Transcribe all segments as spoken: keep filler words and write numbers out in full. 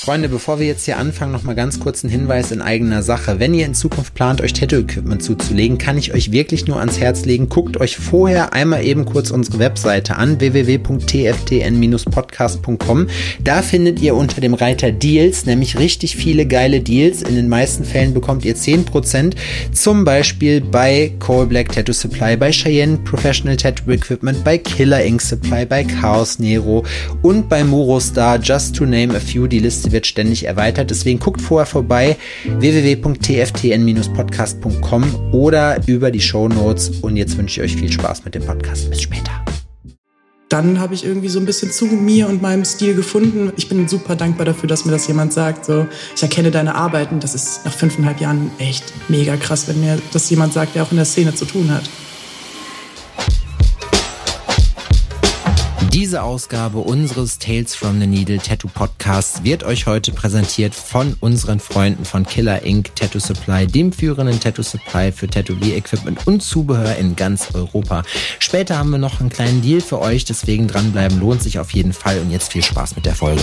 Freunde, bevor wir jetzt hier anfangen, noch mal ganz kurz ein Hinweis in eigener Sache. Wenn ihr in Zukunft plant, euch Tattoo-Equipment zuzulegen, kann ich euch wirklich nur ans Herz legen. Guckt euch vorher einmal eben kurz unsere Webseite an, w w w punkt t f t n Bindestrich podcast punkt com. Da findet ihr unter dem Reiter Deals nämlich richtig viele geile Deals. In den meisten Fällen bekommt ihr zehn Prozent, zum Beispiel bei Coal Black Tattoo Supply, bei Cheyenne Professional Tattoo Equipment, bei Killer Ink Supply, bei Chaos Nero und bei Murostar, just to name a few. Die Liste wird ständig erweitert, deswegen guckt vorher vorbei, w w w punkt t f t n Bindestrich podcast punkt com oder über die Shownotes, und jetzt wünsche ich euch viel Spaß mit dem Podcast. Bis später. Dann habe ich irgendwie so ein bisschen zu mir und meinem Stil gefunden. Ich bin super dankbar dafür, dass mir das jemand sagt. So, ich erkenne deine Arbeiten. Das ist nach fünfeinhalb Jahren echt mega krass, wenn mir das jemand sagt, der auch in der Szene zu tun hat. Diese Ausgabe unseres Tales from the Needle Tattoo Podcasts wird euch heute präsentiert von unseren Freunden von Killer Ink Tattoo Supply, dem führenden Tattoo Supply für Tätowier-Equipment und Zubehör in ganz Europa. Später haben wir noch einen kleinen Deal für euch, deswegen dranbleiben lohnt sich auf jeden Fall, und jetzt viel Spaß mit der Folge.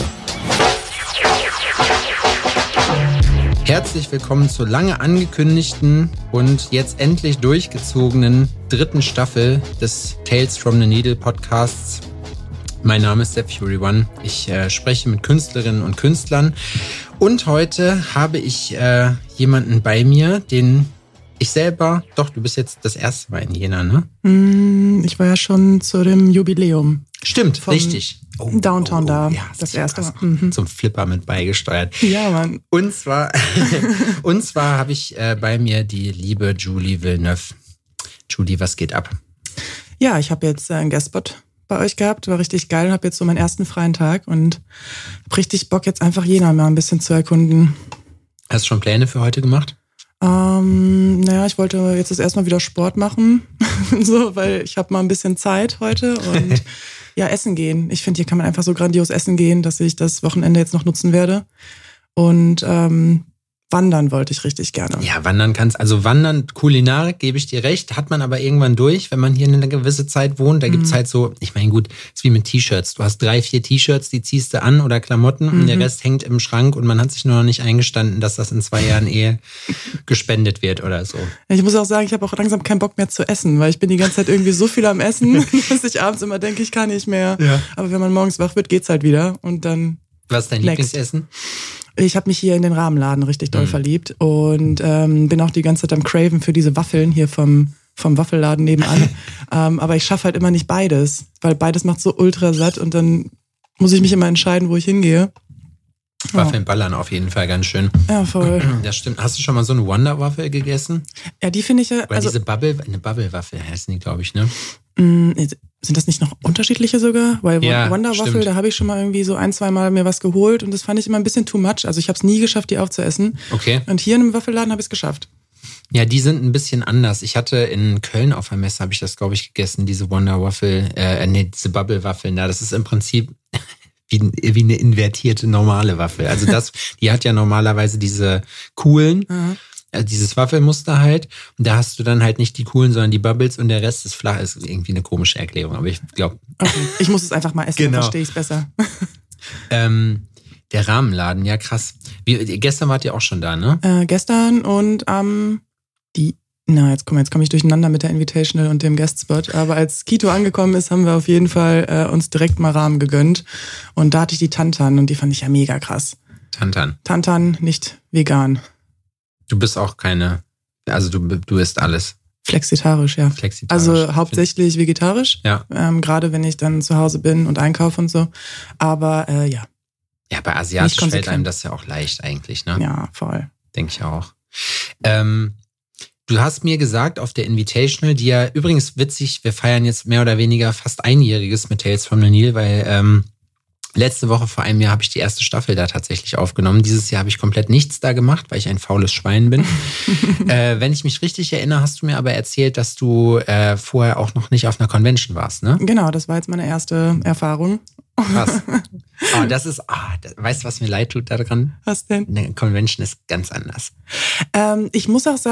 Herzlich willkommen zur lange angekündigten und jetzt endlich durchgezogenen dritten Staffel des Tales from the Needle Podcasts. Mein Name ist Sepp Fury One. Ich äh, spreche mit Künstlerinnen und Künstlern. Und heute habe ich äh, jemanden bei mir, den ich selber... Doch, du bist jetzt das erste Mal in Jena, ne? Mm, ich war ja schon zu dem Jubiläum. Stimmt, richtig. Oh, Downtown oh, oh, da, ja, das erste Mal. Mhm. Zum Flipper mit beigesteuert. Ja, Mann. Und zwar, und zwar habe ich äh, bei mir die liebe Julie Villeneuve. Julie, was geht ab? Ja, ich habe jetzt äh, einen Guestspot bei euch gehabt, war richtig geil, habe jetzt so meinen ersten freien Tag und hab richtig Bock, jetzt einfach Jena mal ein bisschen zu erkunden. Hast du schon Pläne für heute gemacht? Ähm, naja, ich wollte jetzt das erstmal wieder Sport machen, so, weil ich habe mal ein bisschen Zeit heute und ja, essen gehen. Ich finde, hier kann man einfach so grandios essen gehen, dass ich das Wochenende jetzt noch nutzen werde. Und ähm, wandern wollte ich richtig gerne. Ja, wandern kannst, also wandern, Kulinarik, gebe ich dir recht, hat man aber irgendwann durch, wenn man hier eine gewisse Zeit wohnt. Da mhm. gibt's halt so, ich meine gut, ist wie mit T-Shirts. Du hast drei, vier T-Shirts, die ziehst du an oder Klamotten mhm. und der Rest hängt im Schrank und man hat sich nur noch nicht eingestanden, dass das in zwei Jahren eh gespendet wird oder so. Ich muss auch sagen, ich habe auch langsam keinen Bock mehr zu essen, weil ich bin die ganze Zeit irgendwie so viel am Essen, dass ich abends immer denke, ich kann nicht mehr. Ja. Aber wenn man morgens wach wird, geht's halt wieder und dann... Was ist dein next. Lieblingsessen? Ich habe mich hier in den Rahmenladen richtig doll mhm. verliebt und ähm, bin auch die ganze Zeit am Craven für diese Waffeln hier vom, vom Waffelladen nebenan. ähm, aber ich schaffe halt immer nicht beides, weil beides macht so ultra satt und dann muss ich mich immer entscheiden, wo ich hingehe. Waffeln ballern auf jeden Fall ganz schön. Ja, voll. Das stimmt. Hast du schon mal so eine Wonder-Waffel gegessen? Ja, die finde ich ja... Oder also, diese Bubble, eine Bubble-Waffel heißen die, glaube ich, ne? Mh, sind das nicht noch unterschiedliche sogar? Weil ja, Wonder-Waffel, da habe ich schon mal irgendwie so ein, zwei Mal mir was geholt und das fand ich immer ein bisschen too much. Also ich habe es nie geschafft, die aufzuessen. Okay. Und hier in einem Waffelladen habe ich es geschafft. Ja, die sind ein bisschen anders. Ich hatte in Köln auf der Messe, habe ich das, glaube ich, gegessen, diese Wonder-Waffel, äh, nee, diese Bubble-Waffeln da. Das ist im Prinzip... Wie, wie eine invertierte normale Waffel. Also das, die hat ja normalerweise diese coolen, mhm. also dieses Waffelmuster halt. Und da hast du dann halt nicht die coolen, sondern die Bubbles und der Rest ist flach. Ist irgendwie eine komische Erklärung, aber ich glaube... Okay. Ich muss es einfach mal essen, genau. Dann verstehe ich es besser. ähm, der Rahmenladen, ja krass. Wie, gestern wart ihr auch schon da, ne? Äh, gestern und am... Ähm, die Na, jetzt komme jetzt komm ich durcheinander mit der Invitational und dem Guestspot. Aber als Quito angekommen ist, haben wir auf jeden Fall äh, uns direkt mal Rahmen gegönnt. Und da hatte ich die Tantan und die fand ich ja mega krass. Tantan. Tantan, nicht vegan. Du bist auch keine, also du, du isst alles. Flexitarisch, ja. Flexitarisch. Also hauptsächlich vegetarisch. Ja. Ähm, gerade wenn ich dann zu Hause bin und einkaufe und so. Aber äh, ja. Ja, bei Asiatisch fällt einem das ja auch leicht eigentlich, ne? Ja, voll. Denke ich auch. Ähm, Du hast mir gesagt auf der Invitational, die ja übrigens witzig, wir feiern jetzt mehr oder weniger fast einjähriges mit Tales from the Needle, weil ähm, letzte Woche vor einem Jahr habe ich die erste Staffel da tatsächlich aufgenommen. Dieses Jahr habe ich komplett nichts da gemacht, weil ich ein faules Schwein bin. äh, wenn ich mich richtig erinnere, hast du mir aber erzählt, dass du äh, vorher auch noch nicht auf einer Convention warst, ne? Genau, das war jetzt meine erste Erfahrung. Krass. Oh, das ist, oh, das, weißt du, was mir leid tut daran? Was denn? Eine Convention ist ganz anders. Ähm, ich muss auch sagen, ich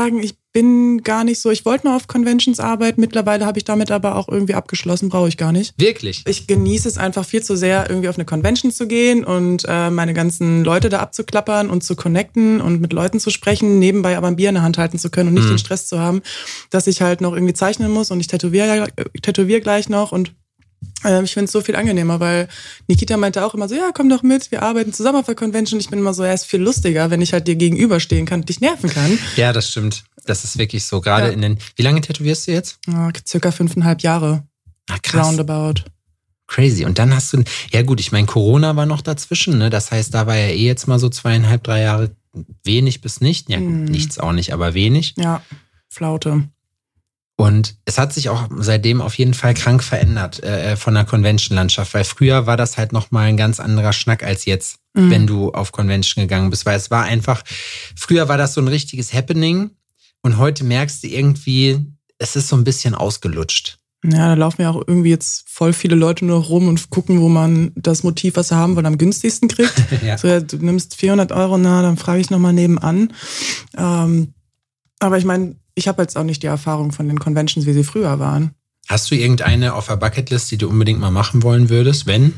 bin gar nicht so, ich wollte mal auf Conventions arbeiten, mittlerweile habe ich damit aber auch irgendwie abgeschlossen, brauche ich gar nicht. Wirklich? Ich genieße es einfach viel zu sehr, irgendwie auf eine Convention zu gehen und äh, meine ganzen Leute da abzuklappern und zu connecten und mit Leuten zu sprechen, nebenbei aber ein Bier in der Hand halten zu können und nicht mhm. den Stress zu haben, dass ich halt noch irgendwie zeichnen muss und ich tätowiere tätowier gleich noch und äh, ich finde es so viel angenehmer, weil Nikita meinte auch immer so, ja, komm doch mit, wir arbeiten zusammen auf der Convention. Ich bin immer so, ja, ist viel lustiger, wenn ich halt dir gegenüberstehen kann und dich nerven kann. Ja, das stimmt. Das ist wirklich so. Gerade ja. in den, wie lange tätowierst du jetzt? Ja, circa fünfeinhalb Jahre. Ah, krass. Roundabout. Crazy. Und dann hast du, ja gut, ich meine, Corona war noch dazwischen, ne? Das heißt, da war ja eh jetzt mal so zweieinhalb, drei Jahre wenig bis nicht. Ja, mm. nichts auch nicht, aber wenig. Ja, Flaute. Und es hat sich auch seitdem auf jeden Fall krank verändert äh, von der Convention-Landschaft, weil früher war das halt nochmal ein ganz anderer Schnack als jetzt, mhm. wenn du auf Convention gegangen bist, weil es war einfach, früher war das so ein richtiges Happening und heute merkst du irgendwie, es ist so ein bisschen ausgelutscht. Ja, da laufen ja auch irgendwie jetzt voll viele Leute nur rum und gucken, wo man das Motiv, was sie haben wollen, am günstigsten kriegt. ja. So, ja, du nimmst vierhundert Euro, na, dann frage ich nochmal nebenan. Ähm, aber ich meine, ich habe jetzt auch nicht die Erfahrung von den Conventions, wie sie früher waren. Hast du irgendeine auf der Bucketlist, die du unbedingt mal machen wollen würdest, wenn?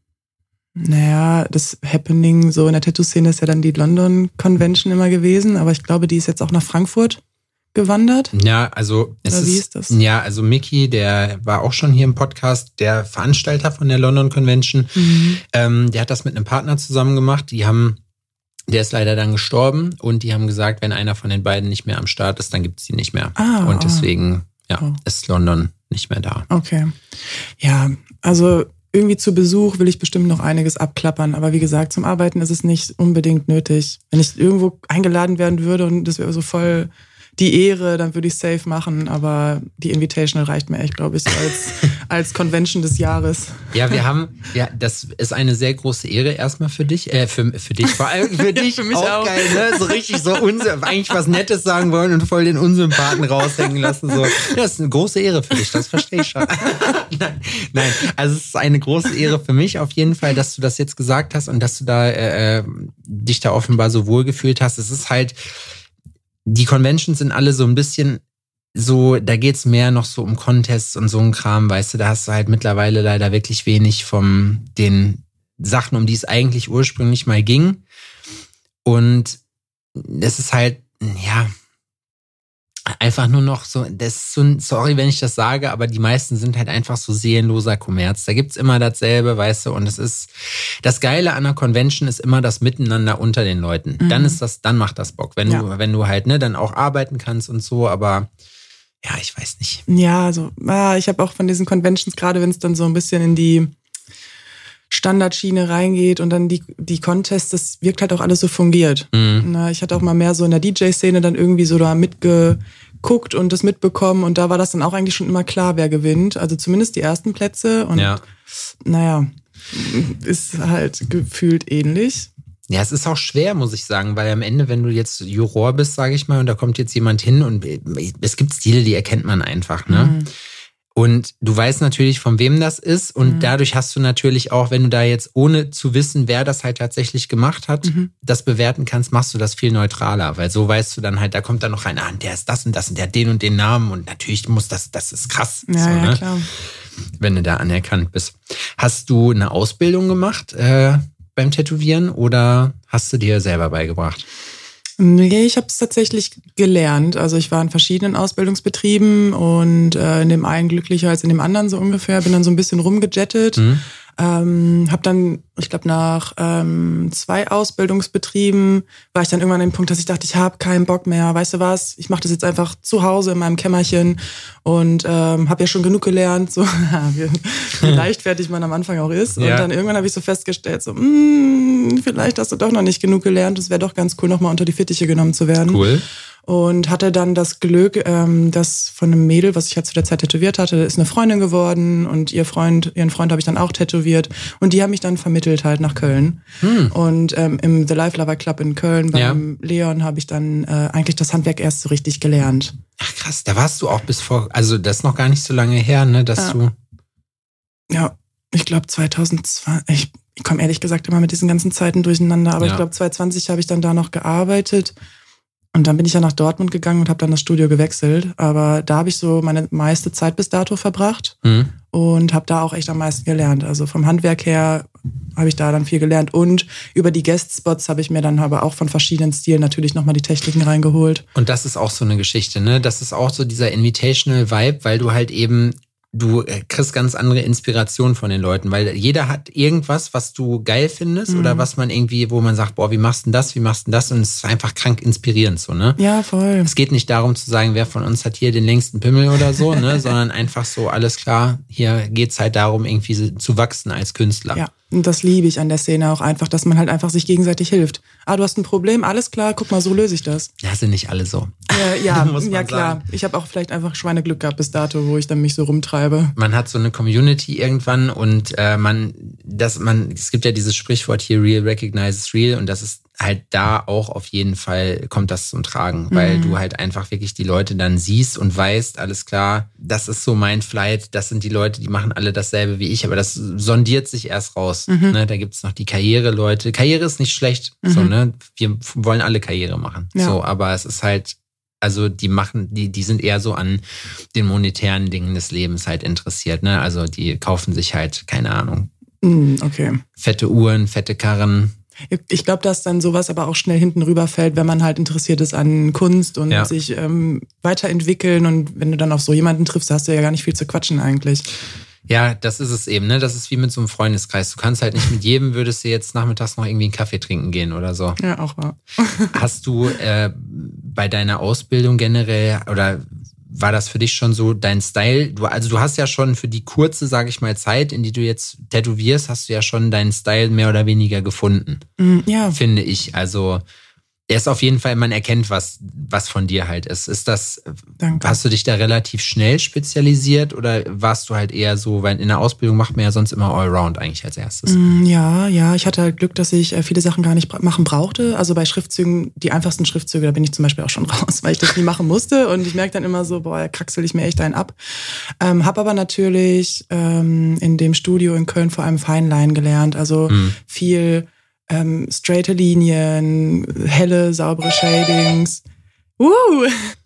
Naja, das Happening so in der Tattoo-Szene ist ja dann die London Convention immer gewesen, aber ich glaube, die ist jetzt auch nach Frankfurt gewandert. Ja, also es Oder wie ist, ist das? Ja, also Mickey, der war auch schon hier im Podcast, der Veranstalter von der London Convention, mhm. ähm, der hat das mit einem Partner zusammen gemacht. Die haben Der ist leider dann gestorben und die haben gesagt, wenn einer von den beiden nicht mehr am Start ist, dann gibt es die nicht mehr. Ah, und deswegen ja, oh. ist London nicht mehr da. Okay. Ja, also irgendwie zu Besuch will ich bestimmt noch einiges abklappern. Aber wie gesagt, zum Arbeiten ist es nicht unbedingt nötig. Wenn ich irgendwo eingeladen werden würde und das wäre so voll die Ehre, dann würde ich safe machen. Aber die Invitational reicht mir echt, glaube ich, als, als Convention des Jahres. Ja, wir haben, ja, das ist eine sehr große Ehre erstmal für dich, äh, für, für dich, vor allem für dich. Für mich auch, auch. Geil, ne? So richtig so unsy- eigentlich was Nettes sagen wollen und voll den Unsympathen raushängen lassen. So. Das ist eine große Ehre für dich, das verstehe ich schon. nein, nein, also es ist eine große Ehre für mich auf jeden Fall, dass du das jetzt gesagt hast und dass du da äh, dich da offenbar so wohlgefühlt hast. Es ist halt, die Conventions sind alle so ein bisschen so, da geht's mehr noch so um Contests und so ein Kram, weißt du, da hast du halt mittlerweile leider wirklich wenig von den Sachen, um die es eigentlich ursprünglich mal ging. Und es ist halt, ja, einfach nur noch so, das ist so, sorry, wenn ich das sage, aber die meisten sind halt einfach so seelenloser Kommerz. Da gibt's immer dasselbe, weißt du, und es ist, das Geile an einer Convention ist immer das Miteinander unter den Leuten. Mhm. Dann ist das, dann macht das Bock, wenn ja. du, wenn du halt, ne, dann auch arbeiten kannst und so, aber ja, ich weiß nicht. Ja, also, ah, ich habe auch von diesen Conventions, gerade wenn es dann so ein bisschen in die Standardschiene reingeht und dann die, die Contests, das wirkt halt auch alles so fungiert. Mhm. Na, ich hatte auch mal mehr so in der D J-Szene dann irgendwie so da mitgeguckt und das mitbekommen und da war das dann auch eigentlich schon immer klar, wer gewinnt. Also zumindest die ersten Plätze und ja. naja, ist halt gefühlt ähnlich. Ja, es ist auch schwer, muss ich sagen, weil am Ende, wenn du jetzt Juror bist, sage ich mal, und da kommt jetzt jemand hin und es gibt Stile, die erkennt man einfach, ne? Mhm. Und du weißt natürlich, von wem das ist und mhm. dadurch hast du natürlich auch, wenn du da jetzt ohne zu wissen, wer das halt tatsächlich gemacht hat, mhm. das bewerten kannst, machst du das viel neutraler, weil so weißt du dann halt, da kommt dann noch rein, ah, der ist das und das und der hat den und den Namen und natürlich muss das, das ist krass. Ja, so, ja, ne? klar. Wenn du da anerkannt bist. Hast du eine Ausbildung gemacht äh, beim Tätowieren oder hast du dir selber beigebracht? Nee, ich habe es tatsächlich gelernt. Also ich war in verschiedenen Ausbildungsbetrieben und äh, in dem einen glücklicher als in dem anderen so ungefähr. Bin dann so ein bisschen rumgejettet. Mhm. Ähm, habe dann, ich glaube, nach ähm, zwei Ausbildungsbetrieben war ich dann irgendwann an dem Punkt, dass ich dachte, ich habe keinen Bock mehr. Weißt du was? Ich mache das jetzt einfach zu Hause in meinem Kämmerchen und ähm, habe ja schon genug gelernt, so wie, wie leichtfertig man am Anfang auch ist. Ja. Und dann irgendwann habe ich so festgestellt, so mh, vielleicht hast du doch noch nicht genug gelernt. Es wäre doch ganz cool, nochmal unter die Fittiche genommen zu werden. Cool. Und hatte dann das Glück, ähm, dass von einem Mädel, was ich halt zu der Zeit tätowiert hatte, ist eine Freundin geworden und ihr Freund, ihren Freund habe ich dann auch tätowiert und die haben mich dann vermittelt halt nach Köln. Hm. Und ähm, im The Life Lover Club in Köln beim ja. Leon habe ich dann äh, eigentlich das Handwerk erst so richtig gelernt. Ach krass, da warst du auch bis vor, also das ist noch gar nicht so lange her, ne, dass ja. du... Ja, ich glaube zweitausendzwei, ich, ich komme ehrlich gesagt immer mit diesen ganzen Zeiten durcheinander, aber ja. ich glaube zweitausendzwanzig habe ich dann da noch gearbeitet. Und dann bin ich ja nach Dortmund gegangen und habe dann das Studio gewechselt. Aber da habe ich so meine meiste Zeit bis dato verbracht mhm. und habe da auch echt am meisten gelernt. Also vom Handwerk her habe ich da dann viel gelernt. Und über die Guest-Spots habe ich mir dann aber auch von verschiedenen Stilen natürlich nochmal die Techniken reingeholt. Und das ist auch so eine Geschichte, ne? Das ist auch so dieser Invitational-Vibe, weil du halt eben du kriegst ganz andere Inspirationen von den Leuten, weil jeder hat irgendwas, was du geil findest mhm. oder was man irgendwie, wo man sagt, boah, wie machst du denn das, wie machst du denn das? Und es ist einfach krank inspirierend so, ne? Ja, voll. Es geht nicht darum zu sagen, wer von uns hat hier den längsten Pimmel oder so, ne? Sondern einfach so, alles klar, hier geht's halt darum, irgendwie zu wachsen als Künstler. Ja. Und das liebe ich an der Szene auch einfach, dass man halt einfach sich gegenseitig hilft. Ah, du hast ein Problem, alles klar, guck mal, so löse ich das. Ja, sind nicht alle so. Äh, ja, ja klar. Sagen. Ich habe auch vielleicht einfach Schweineglück gehabt bis dato, wo ich dann mich so rumtreibe. Man hat so eine Community irgendwann und äh, man, das, man, es gibt ja dieses Sprichwort hier, real recognizes real, und das ist halt da auch auf jeden Fall kommt das zum Tragen, weil mhm. du halt einfach wirklich die Leute dann siehst und weißt, alles klar, das ist so mein Flight, das sind die Leute, die machen alle dasselbe wie ich, aber das sondiert sich erst raus. Mhm. Ne? Da gibt's noch die Karriere-Leute. Karriere ist nicht schlecht, mhm. so, ne? Wir wollen alle Karriere machen. Ja. So, aber es ist halt, also die machen, die, die sind eher so an den monetären Dingen des Lebens halt interessiert, ne? Also die kaufen sich halt, keine Ahnung, mhm, okay. fette Uhren, fette Karren. Ich glaube, dass dann sowas aber auch schnell hinten rüberfällt, wenn man halt interessiert ist an Kunst und ja. sich ähm, weiterentwickeln. Und wenn du dann auf so jemanden triffst, hast du ja gar nicht viel zu quatschen eigentlich. Ja, das ist es eben, ne? Das ist wie mit so einem Freundeskreis. Du kannst halt nicht mit jedem, würdest du jetzt nachmittags noch irgendwie einen Kaffee trinken gehen oder so. Ja, auch wahr. Hast du äh, bei deiner Ausbildung generell oder war das für dich schon so dein Style? Du, also du hast ja schon für die kurze, sage ich mal, Zeit, in die du jetzt tätowierst, hast du ja schon deinen Style mehr oder weniger gefunden. Mm, ja. Finde ich. Also er ist auf jeden Fall, man erkennt, was, was von dir halt ist. Ist das, Danke. Hast du dich da relativ schnell spezialisiert oder warst du halt eher so, weil in der Ausbildung macht man ja sonst immer Allround eigentlich als erstes? Ja, ja, ich hatte halt Glück, dass ich viele Sachen gar nicht machen brauchte. Also bei Schriftzügen, die einfachsten Schriftzüge, da bin ich zum Beispiel auch schon raus, weil ich das nie machen musste und ich merke dann immer so, boah, da kraxel ich mir echt einen ab. Ähm, hab aber natürlich ähm, in dem Studio in Köln vor allem Feinline gelernt, also mhm. viel Ähm, straighte Linien, helle, saubere Shadings. Uh.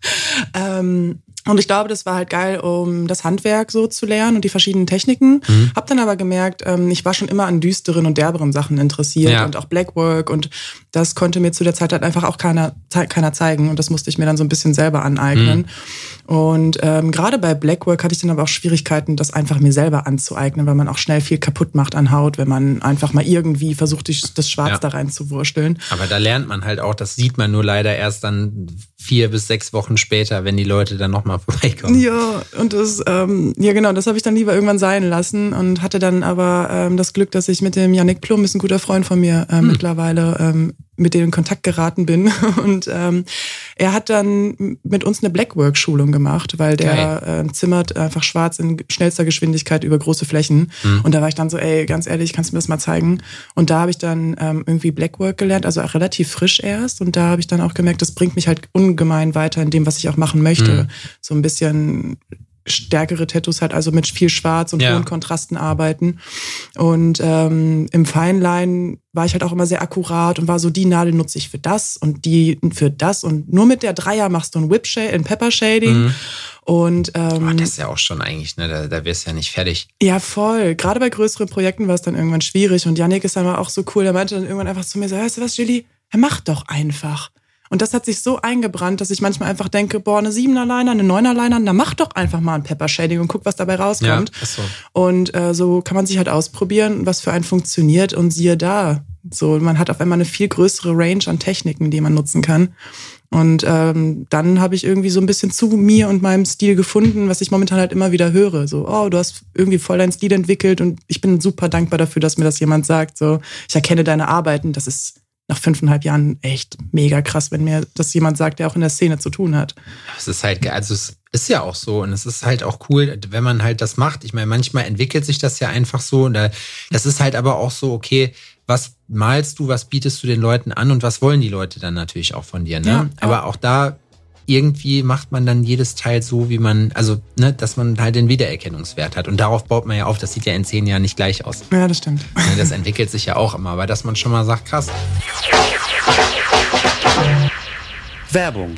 ähm, und ich glaube, das war halt geil, um das Handwerk so zu lernen und die verschiedenen Techniken. Mhm. Hab dann aber gemerkt, ähm, ich war schon immer an düsteren und derberen Sachen interessiert ja. und auch Blackwork, und das konnte mir zu der Zeit halt einfach auch keiner, keiner zeigen, und das musste ich mir dann so ein bisschen selber aneignen. Mhm. Und ähm, gerade bei Blackwork hatte ich dann aber auch Schwierigkeiten, das einfach mir selber anzueignen, weil man auch schnell viel kaputt macht an Haut, wenn man einfach mal irgendwie versucht, das Schwarz ja. da rein zu wursteln. Aber da lernt man halt auch, das sieht man nur leider erst dann vier bis sechs Wochen später, wenn die Leute dann nochmal vorbeikommen. Ja, und das, ähm, ja genau, das habe ich dann lieber irgendwann sein lassen und hatte dann aber ähm, das Glück, dass ich mit dem Yannick Plum, ist ein guter Freund von mir äh, hm. mittlerweile, ähm, mit dem in Kontakt geraten bin. Und ähm, er hat dann mit uns eine Blackwork-Schulung gemacht, weil der äh, zimmert einfach schwarz in schnellster Geschwindigkeit über große Flächen. Mhm. Und da war ich dann so, ey, ganz ehrlich, kannst du mir das mal zeigen? Und da habe ich dann ähm, irgendwie Blackwork gelernt, also auch relativ frisch erst. Und da habe ich dann auch gemerkt, das bringt mich halt ungemein weiter in dem, was ich auch machen möchte. Mhm. So ein bisschen stärkere Tattoos halt, also mit viel Schwarz und ja. hohen Kontrasten arbeiten. Und ähm, im Feinline war ich halt auch immer sehr akkurat und war so, die Nadel nutze ich für das und die für das. Und nur mit der Dreier machst du ein Whip Shade, ein Pepper Shading. Mhm. Und ähm, oh, das ist ja auch schon eigentlich, ne? Da, da wirst du ja nicht fertig. Ja, voll. Gerade bei größeren Projekten war es dann irgendwann schwierig. Und Yannick ist dann auch so cool, der meinte dann irgendwann einfach zu mir so, weißt du was, Julie, mach doch einfach. Und das hat sich so eingebrannt, dass ich manchmal einfach denke, boah, eine Siebener-Liner, eine Neuner-Liner, na mach doch einfach mal ein Pepper-Shading und guck, was dabei rauskommt. Ja, so. Und äh, so kann man sich halt ausprobieren, was für einen funktioniert, und siehe da. So, man hat auf einmal eine viel größere Range an Techniken, die man nutzen kann. Und ähm, dann habe ich irgendwie so ein bisschen zu mir und meinem Stil gefunden, was ich momentan halt immer wieder höre. So, oh, du hast irgendwie voll deinen Stil entwickelt, und ich bin super dankbar dafür, dass mir das jemand sagt. So, ich erkenne deine Arbeiten, das ist nach fünfeinhalb Jahren echt mega krass, wenn mir das jemand sagt, der auch in der Szene zu tun hat. Es ist halt, also es ist ja auch so, und es ist halt auch cool, wenn man halt das macht. Ich meine, manchmal entwickelt sich das ja einfach so, und das ist halt aber auch so, okay, was malst du, was bietest du den Leuten an und was wollen die Leute dann natürlich auch von dir, ne? Ja, ja. Aber auch da irgendwie macht man dann jedes Teil so, wie man, also, ne, dass man halt den Wiedererkennungswert hat. Und darauf baut man ja auf, das sieht ja in zehn Jahren nicht gleich aus. Ja, das stimmt. Das entwickelt sich ja auch immer, aber dass man schon mal sagt, krass. Werbung.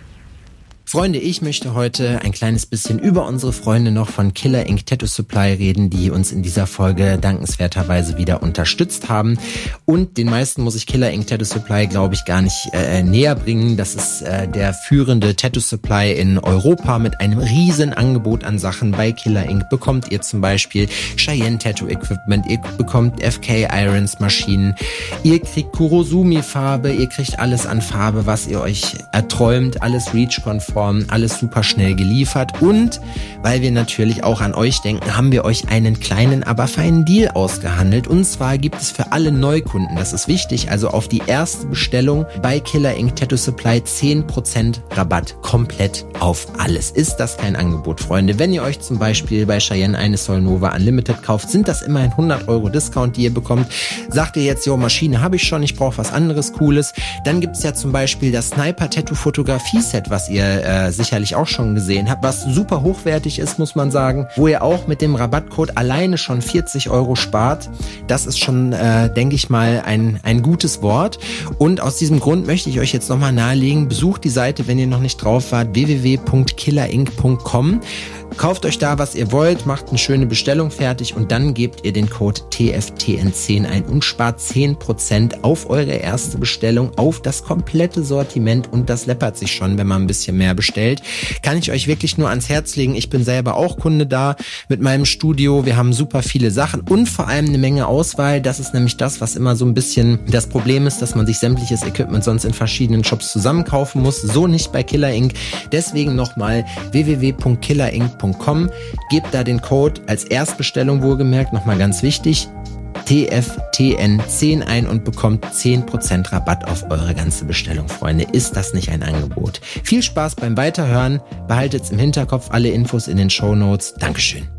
Freunde, ich möchte heute ein kleines bisschen über unsere Freunde noch von Killer Ink Tattoo Supply reden, die uns in dieser Folge dankenswerterweise wieder unterstützt haben. Und den meisten muss ich Killer Ink Tattoo Supply, glaube ich, gar nicht äh, näher bringen. Das ist äh, der führende Tattoo Supply in Europa mit einem riesen Angebot an Sachen. Bei Killer Ink bekommt ihr zum Beispiel Cheyenne Tattoo Equipment, ihr bekommt F K Irons Maschinen, ihr kriegt Kurosumi Farbe, ihr kriegt alles an Farbe, was ihr euch erträumt, alles Reach-konform. Alles super schnell geliefert und weil wir natürlich auch an euch denken, haben wir euch einen kleinen, aber feinen Deal ausgehandelt und zwar gibt es für alle Neukunden, das ist wichtig, also auf die erste Bestellung bei Killer Ink Tattoo Supply zehn Prozent Rabatt komplett auf alles. Ist das kein Angebot, Freunde? Wenn ihr euch zum Beispiel bei Cheyenne eine Solnova Unlimited kauft, sind das immerhin hundert Euro Discount, die ihr bekommt. Sagt ihr jetzt, jo, Maschine habe ich schon, ich brauche was anderes Cooles, dann gibt es ja zum Beispiel das Sniper Tattoo Fotografie Set, was ihr Äh, sicherlich auch schon gesehen habt, was super hochwertig ist, muss man sagen, wo ihr auch mit dem Rabattcode alleine schon vierzig Euro spart. Das ist schon, äh, denke ich mal, ein, ein gutes Wort. Und aus diesem Grund möchte ich euch jetzt nochmal nahelegen, besucht die Seite, wenn ihr noch nicht drauf wart, w w w punkt killer ink punkt com. Kauft euch da, was ihr wollt, macht eine schöne Bestellung fertig und dann gebt ihr den Code T F T N zehn ein und spart zehn Prozent auf eure erste Bestellung, auf das komplette Sortiment und das läppert sich schon, wenn man ein bisschen mehr bestellt. Kann ich euch wirklich nur ans Herz legen. Ich bin selber auch Kunde da mit meinem Studio. Wir haben super viele Sachen und vor allem eine Menge Auswahl. Das ist nämlich das, was immer so ein bisschen das Problem ist, dass man sich sämtliches Equipment sonst in verschiedenen Shops zusammenkaufen muss. So nicht bei Killer Ink. Deswegen nochmal w w w punkt killer ink punkt com. Gebt da den Code als Erstbestellung wohlgemerkt, nochmal ganz wichtig, T F T N zehn ein und bekommt zehn Prozent Rabatt auf eure ganze Bestellung, Freunde. Ist das nicht ein Angebot? Viel Spaß beim Weiterhören. Behaltet's im Hinterkopf, alle Infos in den Shownotes. Dankeschön.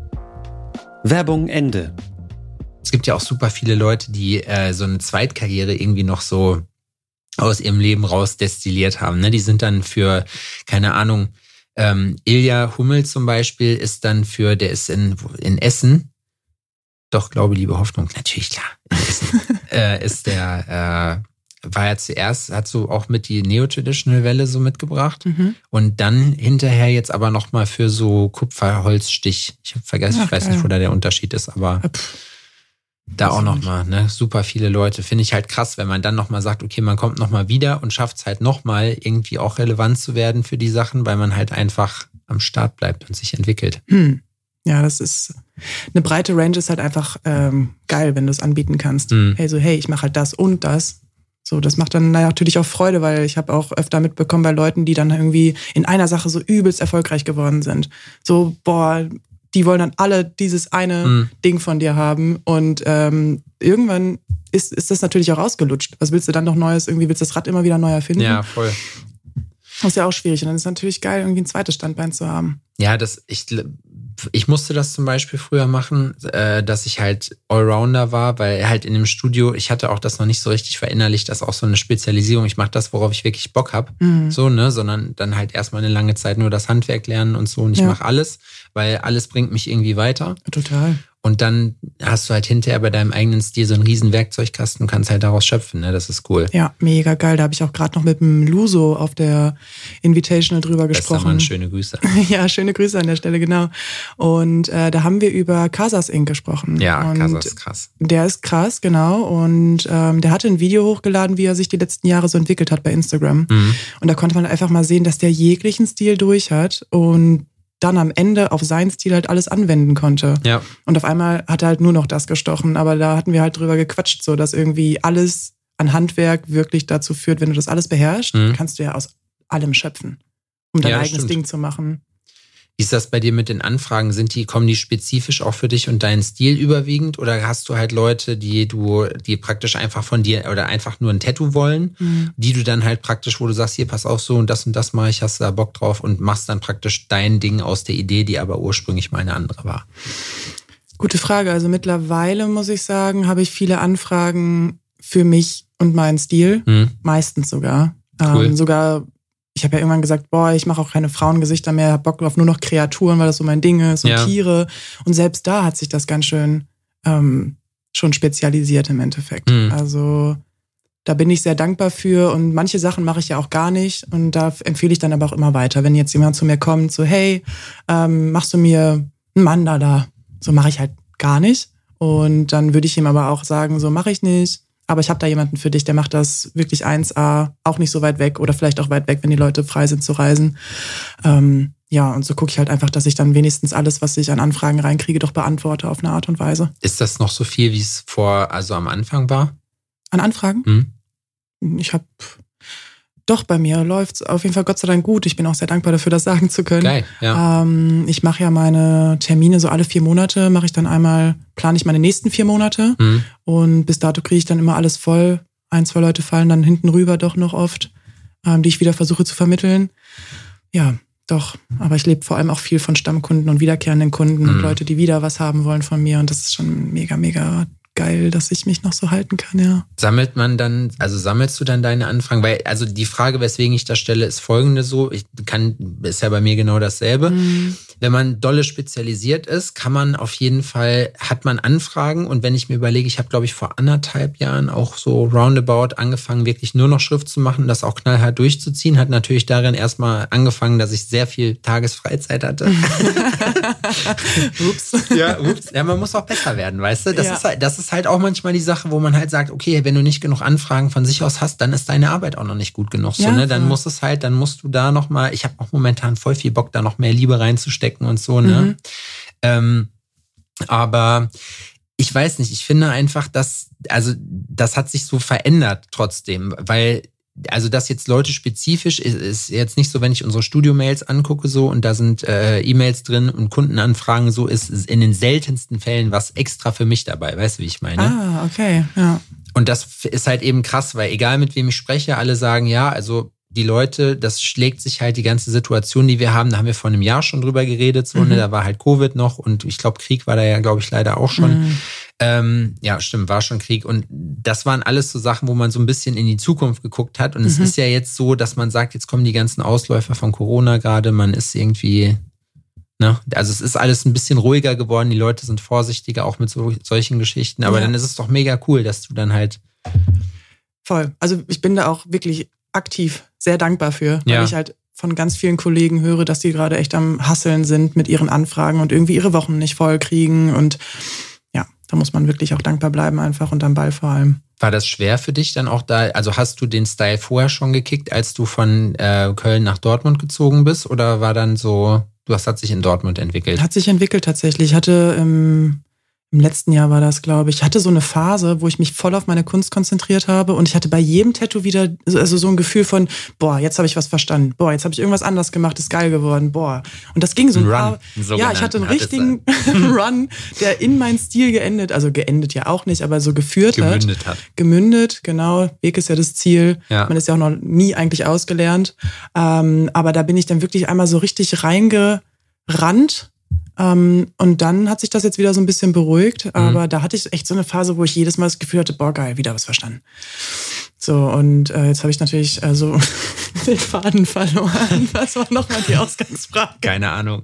Werbung Ende. Es gibt ja auch super viele Leute, die äh, so eine Zweitkarriere irgendwie noch so aus ihrem Leben raus destilliert haben. Ne? Die sind dann für, keine Ahnung, ähm, Ilja Hummel zum Beispiel ist dann für, der ist in, in Essen, doch, Glaube, Liebe, Hoffnung, natürlich, klar, in Essen, äh, ist der, äh, war ja zuerst, hat so auch mit die Neo-Traditional-Welle so mitgebracht mhm. und dann hinterher jetzt aber nochmal für so Kupferholzstich. Ich habe vergessen, Ach, ich weiß geil. nicht, wo da der Unterschied ist, aber Pff. Da auch nochmal, ne, super viele Leute. Finde ich halt krass, wenn man dann nochmal sagt, okay, man kommt nochmal wieder und schafft es halt nochmal irgendwie auch relevant zu werden für die Sachen, weil man halt einfach am Start bleibt und sich entwickelt. Hm. Ja, das ist, eine breite Range ist halt einfach ähm, geil, wenn du es anbieten kannst. Hm. Hey, so, hey, ich mache halt das und das. So, das macht dann natürlich auch Freude, weil ich habe auch öfter mitbekommen bei Leuten, die dann irgendwie in einer Sache so übelst erfolgreich geworden sind. So, boah, die wollen dann alle dieses eine mhm. Ding von dir haben und ähm, irgendwann ist, ist das natürlich auch ausgelutscht. Was willst du dann noch Neues? Irgendwie willst du das Rad immer wieder neu erfinden? Ja, voll. Das ist ja auch schwierig und dann ist es natürlich geil, irgendwie ein zweites Standbein zu haben. Ja, das ich ich musste das zum Beispiel früher machen, äh, dass ich halt Allrounder war, weil halt in dem Studio, ich hatte auch das noch nicht so richtig verinnerlicht, dass auch so eine Spezialisierung, ich mache das, worauf ich wirklich Bock habe, mhm. so, ne, sondern dann halt erstmal eine lange Zeit nur das Handwerk lernen und so und ich ja. mache alles, weil alles bringt mich irgendwie weiter. Total. Und dann hast du halt hinterher bei deinem eigenen Stil so einen riesen Werkzeugkasten und kannst halt daraus schöpfen, ne? Das ist cool. Ja, mega geil. Da habe ich auch gerade noch mit dem Luso auf der Invitational drüber gesprochen. Mann, schöne Grüße. Ja, schöne Grüße an der Stelle, genau. Und äh, da haben wir über Casas Ink gesprochen. Ja, und Casas ist krass. Der ist krass, genau. Und ähm, der hatte ein Video hochgeladen, wie er sich die letzten Jahre so entwickelt hat bei Instagram. Mhm. Und da konnte man einfach mal sehen, dass der jeglichen Stil durch hat und dann am Ende auf seinen Stil halt alles anwenden konnte. Ja. Und auf einmal hat er halt nur noch das gestochen. Aber da hatten wir halt drüber gequatscht, so dass irgendwie alles an Handwerk wirklich dazu führt, wenn du das alles beherrschst, mhm. kannst du ja aus allem schöpfen, um dein ja, eigenes stimmt. Ding zu machen. Wie ist das bei dir mit den Anfragen? Sind die, kommen die spezifisch auch für dich und deinen Stil überwiegend? Oder hast du halt Leute, die du, die praktisch einfach von dir oder einfach nur ein Tattoo wollen, mhm. die du dann halt praktisch, wo du sagst, hier, pass auf, so und das und das mache ich, hast du da Bock drauf und machst dann praktisch dein Ding aus der Idee, die aber ursprünglich mal eine andere war? Gute Frage. Also mittlerweile, muss ich sagen, habe ich viele Anfragen für mich und meinen Stil. Mhm. Meistens sogar. Cool. Ähm, sogar Ich habe ja irgendwann gesagt, boah, ich mache auch keine Frauengesichter mehr, habe Bock auf nur noch Kreaturen, weil das so mein Ding ist und ja. Tiere. Und selbst da hat sich das ganz schön ähm, schon spezialisiert im Endeffekt. Mhm. Also da bin ich sehr dankbar für und manche Sachen mache ich ja auch gar nicht und da empfehle ich dann aber auch immer weiter. Wenn jetzt jemand zu mir kommt, so hey, ähm, machst du mir ein Mandala? So mache ich halt gar nicht und dann würde ich ihm aber auch sagen, so mache ich nicht, aber ich habe da jemanden für dich, der macht das wirklich eins A, auch nicht so weit weg oder vielleicht auch weit weg, wenn die Leute frei sind zu reisen. Ähm, ja, und so gucke ich halt einfach, dass ich dann wenigstens alles, was ich an Anfragen reinkriege, doch beantworte auf eine Art und Weise. Ist das noch so viel, wie es vor, also am Anfang war? An Anfragen? Hm? Ich habe, doch, bei mir läuft's auf jeden Fall Gott sei Dank gut. Ich bin auch sehr dankbar dafür, das sagen zu können. Geil, ja. Ähm, ich mache ja meine Termine so alle vier Monate, mache ich dann einmal, plane ich meine nächsten vier Monate Hm. und bis dato kriege ich dann immer alles voll. Ein, zwei Leute fallen dann hinten rüber doch noch oft, ähm, die ich wieder versuche zu vermitteln. Ja, doch, aber ich lebe vor allem auch viel von Stammkunden und wiederkehrenden Kunden Mhm. und Leute, die wieder was haben wollen von mir. Und das ist schon mega, mega geil, dass ich mich noch so halten kann, ja. Sammelt man dann, also sammelst du dann deine Anfragen? Weil, also die Frage, weswegen ich das stelle, ist folgende so, ich kann, ist ja bei mir genau dasselbe. Mhm. Wenn man dolle spezialisiert ist, kann man auf jeden Fall, hat man Anfragen und wenn ich mir überlege, ich habe glaube ich vor anderthalb Jahren auch so roundabout angefangen, wirklich nur noch Schrift zu machen, das auch knallhart durchzuziehen, hat natürlich darin erstmal angefangen, dass ich sehr viel Tagesfreizeit hatte. Ups. Ja, ups. Ja, man muss auch besser werden, weißt du? Das, Ja. ist halt, das ist halt auch manchmal die Sache, wo man halt sagt, okay, wenn du nicht genug Anfragen von sich aus hast, dann ist deine Arbeit auch noch nicht gut genug. So, Ja, ne? Dann voll. muss es halt, dann musst du da nochmal, ich habe auch momentan voll viel Bock, da noch mehr Liebe reinzustecken und so, ne? Mhm. Ähm, aber ich weiß nicht, ich finde einfach, dass, also das hat sich so verändert trotzdem, weil also das jetzt Leute spezifisch ist, ist jetzt nicht so, wenn ich unsere Studio-Mails angucke so und da sind äh, E-Mails drin und Kundenanfragen, so ist ist in den seltensten Fällen was extra für mich dabei, weißt du, wie ich meine? Ah, okay, ja. Und das ist halt eben krass, weil egal mit wem ich spreche, alle sagen, ja, also die Leute, das schlägt sich halt die ganze Situation, die wir haben, da haben wir vor einem Jahr schon drüber geredet, so, Mhm. ne, da war halt Covid noch und ich glaube, Krieg war da ja, glaube ich, leider auch schon. Mhm. Ähm, ja, stimmt, war schon Krieg. Und das waren alles so Sachen, wo man so ein bisschen in die Zukunft geguckt hat. Und es Mhm. ist ja jetzt so, dass man sagt, jetzt kommen die ganzen Ausläufer von Corona gerade, man ist irgendwie, ne, also es ist alles ein bisschen ruhiger geworden, die Leute sind vorsichtiger, auch mit so, solchen Geschichten. Aber Ja. dann ist es doch mega cool, dass du dann halt, Voll. Also ich bin da auch wirklich aktiv sehr dankbar für, weil Ja. ich halt von ganz vielen Kollegen höre, dass die gerade echt am Hasseln sind mit ihren Anfragen und irgendwie ihre Wochen nicht voll kriegen. Und ja, da muss man wirklich auch dankbar bleiben einfach und am Ball vor allem. war das schwer für dich dann auch da, also hast du den Style vorher schon gekickt, als du von äh, Köln nach Dortmund gezogen bist oder war dann so, du hast, hat sich in Dortmund entwickelt? Hat sich entwickelt tatsächlich. Ich hatte im, im letzten Jahr war das, glaube ich, ich hatte so eine Phase, wo ich mich voll auf meine Kunst konzentriert habe und ich hatte bei jedem Tattoo wieder also so ein Gefühl von, boah, jetzt habe ich was verstanden, boah, jetzt habe ich irgendwas anders gemacht, ist geil geworden, boah. Und das ging so ein Ein Run, paar, einen ja, ich hatte einen sogenannten richtigen Run, der in meinen Stil geendet, also geendet ja auch nicht, aber so geführt Gemündet hat. hat. Gemündet, genau. Weg ist ja das Ziel. Ja. Man ist ja auch noch nie eigentlich ausgelernt. Ähm, aber da bin ich dann wirklich einmal so richtig reingerannt. Ähm, und dann hat sich das jetzt wieder so ein bisschen beruhigt. Aber da hatte ich echt so eine Phase, wo ich jedes Mal das Gefühl hatte, boah, geil, wieder was verstanden. So, und äh, jetzt habe ich natürlich äh, so den Faden verloren. Was war nochmal die Ausgangsfrage? Keine Ahnung.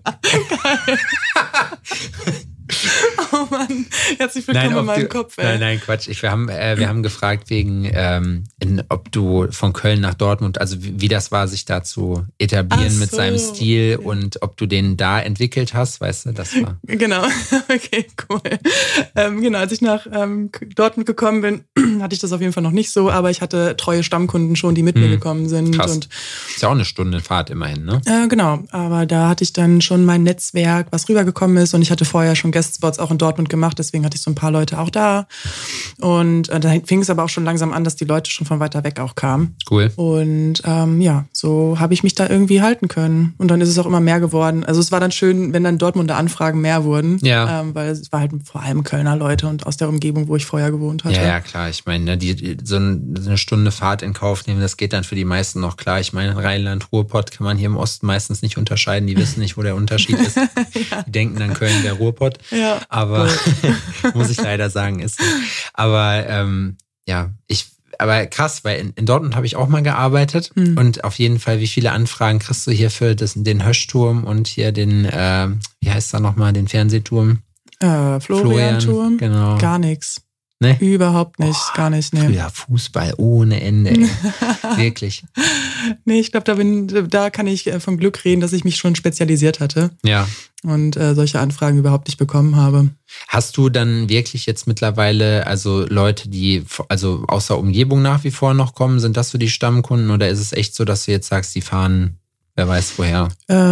Oh Mann, herzlich willkommen in meinem du, Kopf. Ey. Nein, nein, Quatsch. Ich, wir, haben, äh, wir haben gefragt, wegen, ähm, in, ob du von Köln nach Dortmund, also wie, wie das war, sich da zu etablieren Ach mit so. seinem Stil und ob du den da entwickelt hast, weißt du, das war. Genau, okay, cool. Ähm, genau, als ich nach ähm, Dortmund gekommen bin, hatte ich das auf jeden Fall noch nicht so, aber ich hatte treue Stammkunden schon, die mit Hm. mir gekommen sind. Krass. Und Ist ja auch eine Stunde Fahrt immerhin, ne? äh, genau, aber da hatte ich dann schon mein Netzwerk, was rübergekommen ist und ich hatte vorher schon Guestspots auch in Dortmund gemacht, deswegen hatte ich so ein paar Leute auch da. Und äh, da fing es aber auch schon langsam an, dass die Leute schon von weiter weg auch kamen. Cool. Und ähm, ja, so habe ich mich da irgendwie halten können. Und dann ist es auch immer mehr geworden. Also es war dann schön, wenn dann Dortmunder Anfragen mehr wurden. Ja. Ähm, weil es war halt vor allem Kölner Leute und aus der Umgebung, wo ich vorher gewohnt hatte. Ja, ja, klar. Ich meine, ne, die, die, so ein- so eine Stunde Fahrt in Kauf nehmen, das geht dann für die meisten noch klar. Ich meine, Rheinland, Ruhrpott kann man hier im Osten meistens nicht unterscheiden. Die wissen nicht, wo der Unterschied ist. Die denken dann Köln wäre Ruhrpott. Ja, Aber muss ich leider sagen, ist so. Aber ähm, ja, ich, aber krass, weil in, in Dortmund habe ich auch mal gearbeitet Mhm. und auf jeden Fall, wie viele Anfragen kriegst du hier für das, den Höschturm und hier den, äh, wie heißt da nochmal, den Fernsehturm? Äh, Florian-Turm? genau. Gar nichts. Nee? Überhaupt nicht, oh, gar nicht. Nee. Früher Fußball ohne Ende, ey. Wirklich. Nee, ich glaube, da bin, da kann ich vom Glück reden, dass ich mich schon spezialisiert hatte. Ja. Und äh, solche Anfragen überhaupt nicht bekommen habe. Hast du dann wirklich jetzt mittlerweile, also Leute, die also aus der Umgebung nach wie vor noch kommen, sind das so die Stammkunden oder ist es echt so, dass du jetzt sagst, die fahren, wer weiß woher?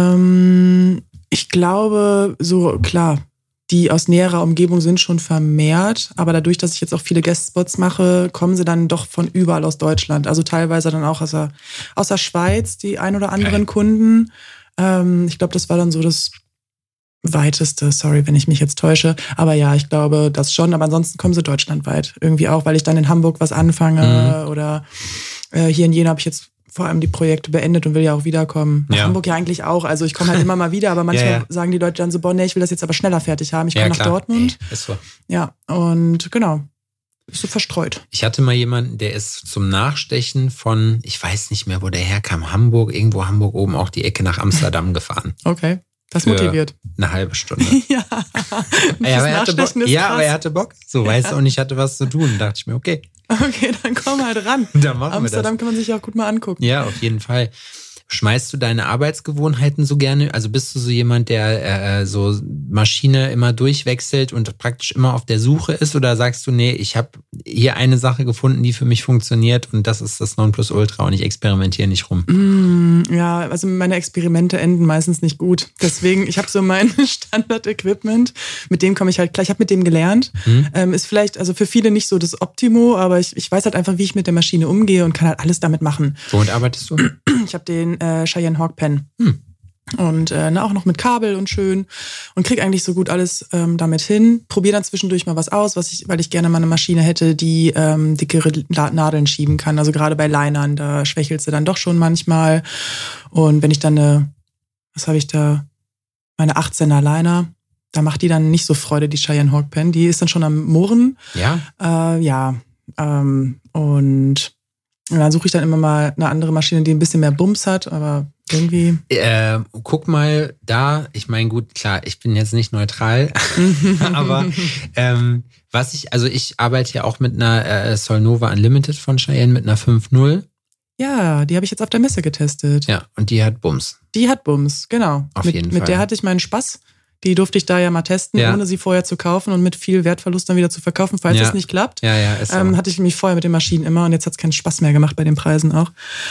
Ähm, ich glaube, so klar, die aus näherer Umgebung sind schon vermehrt, aber dadurch, dass ich jetzt auch viele Guestspots mache, kommen sie dann doch von überall aus Deutschland. Also teilweise dann auch aus der, aus der Schweiz, die ein oder anderen okay. Kunden. Ähm, ich glaube, das war dann so das weiteste, sorry, wenn ich mich jetzt täusche. Aber ja, ich glaube das schon. Aber ansonsten kommen sie deutschlandweit irgendwie auch, weil ich dann in Hamburg was anfange mhm. oder äh, hier in Jena habe ich jetzt vor allem die Projekte beendet und will ja auch wiederkommen. Nach ja. Hamburg ja eigentlich auch. Also ich komme halt immer mal wieder, aber manchmal ja, ja. sagen die Leute dann so, boah, nee, ich will das jetzt aber schneller fertig haben. Ich komme ja, nach klar. Dortmund. Ey, ist so. Ja, und genau. Ist so verstreut. Ich hatte mal jemanden, der ist zum Nachstechen von, ich weiß nicht mehr, wo der herkam, Hamburg, irgendwo Hamburg oben, auch die Ecke nach Amsterdam gefahren. Okay. Das motiviert. Eine halbe Stunde. ja. ja, aber er hatte Bock. Ja, aber er hatte Bock. So, ja. weißt du, und ich hatte was zu tun. Da dachte ich mir, okay. Okay, dann komm halt ran. Dann machen Amsterdam wir das. kann man sich ja auch gut mal angucken. Ja, auf jeden Fall. Schmeißt du deine Arbeitsgewohnheiten so gerne? Also bist du so jemand, der äh, so Maschine immer durchwechselt und praktisch immer auf der Suche ist? Oder sagst du, nee, ich habe hier eine Sache gefunden, die für mich funktioniert und das ist das Nonplusultra und ich experimentiere nicht rum? Mm, ja, also meine Experimente enden meistens nicht gut. Deswegen, ich habe so mein Standard-Equipment, mit dem komme ich halt klar. Ich habe mit dem gelernt. Hm? Ähm, ist vielleicht also für viele nicht so das Optimo, aber ich, ich weiß halt einfach, wie ich mit der Maschine umgehe und kann halt alles damit machen. Womit arbeitest du? Ich habe den Äh, Cheyenne Hawk Pen. Hm. Und äh, na, auch noch mit Kabel und schön. Und krieg eigentlich so gut alles ähm, damit hin. Probiere dann zwischendurch mal was aus, was ich, weil ich gerne mal eine Maschine hätte, die ähm, dickere Nadeln schieben kann. Also gerade bei Linern, da schwächelt sie dann doch schon manchmal. Und wenn ich dann eine, was habe ich da? Meine achtzehner Liner, da macht die dann nicht so Freude, die Cheyenne Hawk Pen. Die ist dann schon am Murren. Ja? Äh, ja. Ähm, und Und dann suche ich dann immer mal eine andere Maschine, die ein bisschen mehr Bums hat, aber irgendwie... Äh, guck mal da, ich meine, gut, klar, ich bin jetzt nicht neutral, aber ähm, was ich, also ich arbeite ja auch mit einer äh, Solnova Unlimited von Cheyenne, mit einer fünf Punkt null. Ja, die habe ich jetzt auf der Messe getestet. Ja, und die hat Bums. Die hat Bums, genau. Auf mit, jeden Fall. Mit der hatte ich meinen Spaß. Die durfte ich da ja mal testen, ja. ohne sie vorher zu kaufen und mit viel Wertverlust dann wieder zu verkaufen, falls ja. es nicht klappt. Ja, ja, ist so. ähm, hatte ich mich vorher mit den Maschinen immer und jetzt hat es keinen Spaß mehr gemacht bei den Preisen auch.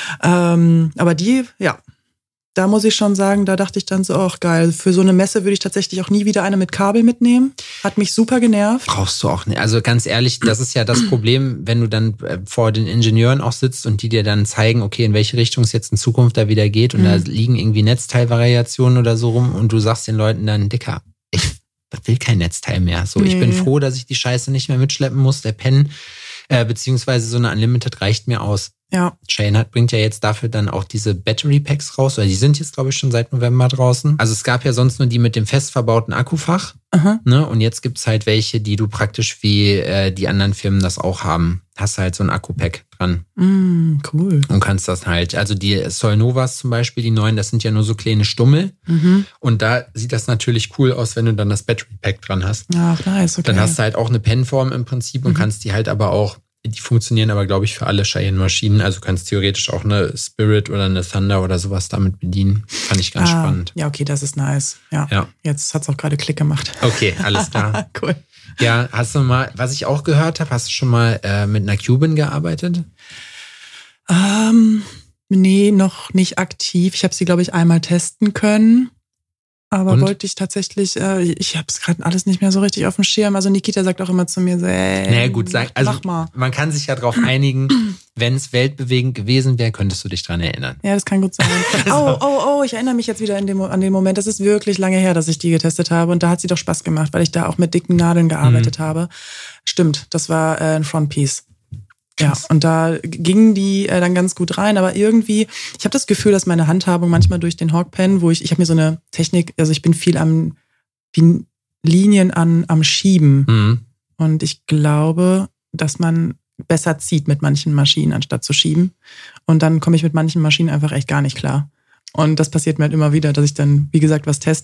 Ähm, aber die, ja, da muss ich schon sagen, da dachte ich dann so, ach geil, für so eine Messe würde ich tatsächlich auch nie wieder eine mit Kabel mitnehmen. Hat mich super genervt. Brauchst du auch nicht. Also ganz ehrlich, das ist ja das Problem, wenn du dann vor den Ingenieuren auch sitzt und die dir dann zeigen, okay, in welche Richtung es jetzt in Zukunft da wieder geht und mhm. da liegen irgendwie Netzteilvariationen oder so rum und du sagst den Leuten dann, Dicker, ich will kein Netzteil mehr. So, nee. Ich bin froh, dass ich die Scheiße nicht mehr mitschleppen muss. Der Pen, äh, beziehungsweise so eine Unlimited reicht mir aus. Ja. Cheyenne hat, bringt ja jetzt dafür dann auch diese Battery Packs raus, oder die sind jetzt, glaube ich, schon seit November draußen. Also es gab ja sonst nur die mit dem fest verbauten Akkufach. Aha. Ne? Und jetzt gibt's halt welche, die du praktisch wie äh, die anderen Firmen das auch haben. Hast halt so ein Akku-Pack dran. Mm, cool. Und kannst das halt, also die Solnovas zum Beispiel, die neuen, das sind ja nur so kleine Stummel. Mhm. Und da sieht das natürlich cool aus, wenn du dann das Battery Pack dran hast. Ach, nice, okay. Dann hast du halt auch eine Penform im Prinzip und mhm. kannst die halt aber auch, die funktionieren aber, glaube ich, für alle Cheyenne-Maschinen. Also du kannst theoretisch auch eine Spirit oder eine Thunder oder sowas damit bedienen. Fand ich ganz ah, spannend. Ja, okay, das ist nice. Ja, ja. Jetzt hat's auch gerade Klick gemacht. Okay, alles klar. Cool. Ja, hast du mal, was ich auch gehört habe, hast du schon mal äh, mit einer Cuban gearbeitet? Ähm, nee, noch nicht aktiv. Ich habe sie, glaube ich, einmal testen können. Aber Und? wollte ich tatsächlich, äh, ich habe es gerade alles nicht mehr so richtig auf dem Schirm. Also Nikita sagt auch immer zu mir so, ey, naja, gut, sag, also mach mal. Man kann sich ja darauf einigen, wenn es weltbewegend gewesen wäre, könntest du dich dran erinnern. Ja, das kann gut sein. Oh, oh, oh, ich erinnere mich jetzt wieder in dem, an den Moment. Das ist wirklich lange her, dass ich die getestet habe. Und da hat sie doch Spaß gemacht, weil ich da auch mit dicken Nadeln gearbeitet mhm. habe. Stimmt, das war äh, ein Frontpiece. Ja, und da gingen die äh, dann ganz gut rein, aber irgendwie, ich habe das Gefühl, dass meine Handhabung manchmal durch den Hawk Pen, wo ich, ich habe mir so eine Technik, also ich bin viel am, die Linien an, am Schieben. Mhm. Und ich glaube, dass man besser zieht mit manchen Maschinen, anstatt zu schieben. Und dann komme ich mit manchen Maschinen einfach echt gar nicht klar. Und das passiert mir halt immer wieder, dass ich dann, wie gesagt, was teste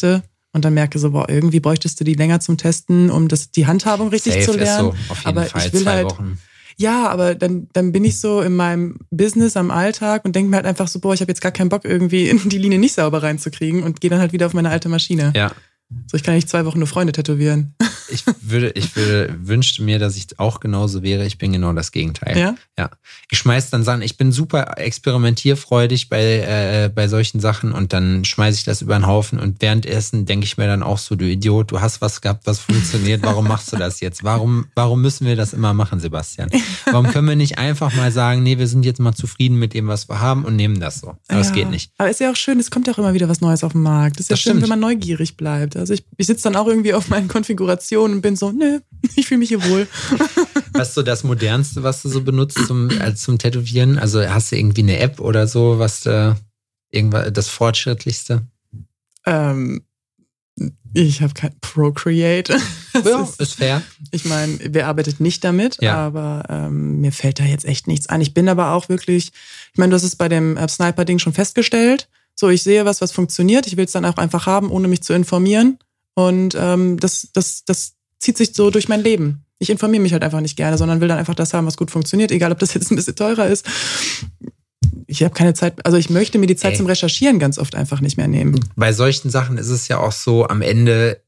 und dann merke so, boah, irgendwie bräuchtest du die länger zum Testen, um das, die Handhabung richtig Safe zu lernen. Ist so, auf jeden aber Fall ich will zwei halt, Wochen. Ja, aber dann, dann bin ich so in meinem Business am Alltag und denke mir halt einfach so, boah, ich habe jetzt gar keinen Bock, irgendwie in die Linie nicht sauber reinzukriegen und gehe dann halt wieder auf meine alte Maschine. Ja. So, ich kann nicht zwei Wochen nur Freunde tätowieren. Ich würde, ich würde, wünschte mir, dass ich auch genauso wäre. Ich bin genau das Gegenteil. Ja? Ja. Ich schmeiß dann Sachen, ich bin super experimentierfreudig bei, äh, bei solchen Sachen und dann schmeiße ich das über den Haufen und währenddessen denke ich mir dann auch so, du Idiot, du hast was gehabt, was funktioniert, warum machst du das jetzt? Warum, warum müssen wir das immer machen, Sebastian? Warum können wir nicht einfach mal sagen, nee, wir sind jetzt mal zufrieden mit dem, was wir haben und nehmen das so? Aber es ja, geht nicht. Aber ist ja auch schön, es kommt ja auch immer wieder was Neues auf den Markt. Es ist ja Das schön, stimmt. wenn man neugierig bleibt. Also ich, ich sitze dann auch irgendwie auf meinen Konfigurationen und bin so, nö, ich fühle mich hier wohl. Was ist so das Modernste, was du so benutzt zum, als zum Tätowieren? Also hast du irgendwie eine App oder so, was äh, irgendwas das Fortschrittlichste? Ähm, ich habe kein Procreate. Das Ja, ist, ist fair. Ich meine, wer arbeitet nicht damit, Ja. aber ähm, mir fällt da jetzt echt nichts ein. Ich bin aber auch wirklich, ich meine, du hast es bei dem äh, Sniper-Ding schon festgestellt. So, ich sehe was, was funktioniert. Ich will es dann auch einfach haben, ohne mich zu informieren. Und ähm, das, das, das zieht sich so durch mein Leben. Ich informiere mich halt einfach nicht gerne, sondern will dann einfach das haben, was gut funktioniert, egal ob das jetzt ein bisschen teurer ist. Ich habe keine Zeit, also ich möchte mir die Zeit Ey. zum Recherchieren ganz oft einfach nicht mehr nehmen. Bei solchen Sachen ist es ja auch so, am Ende,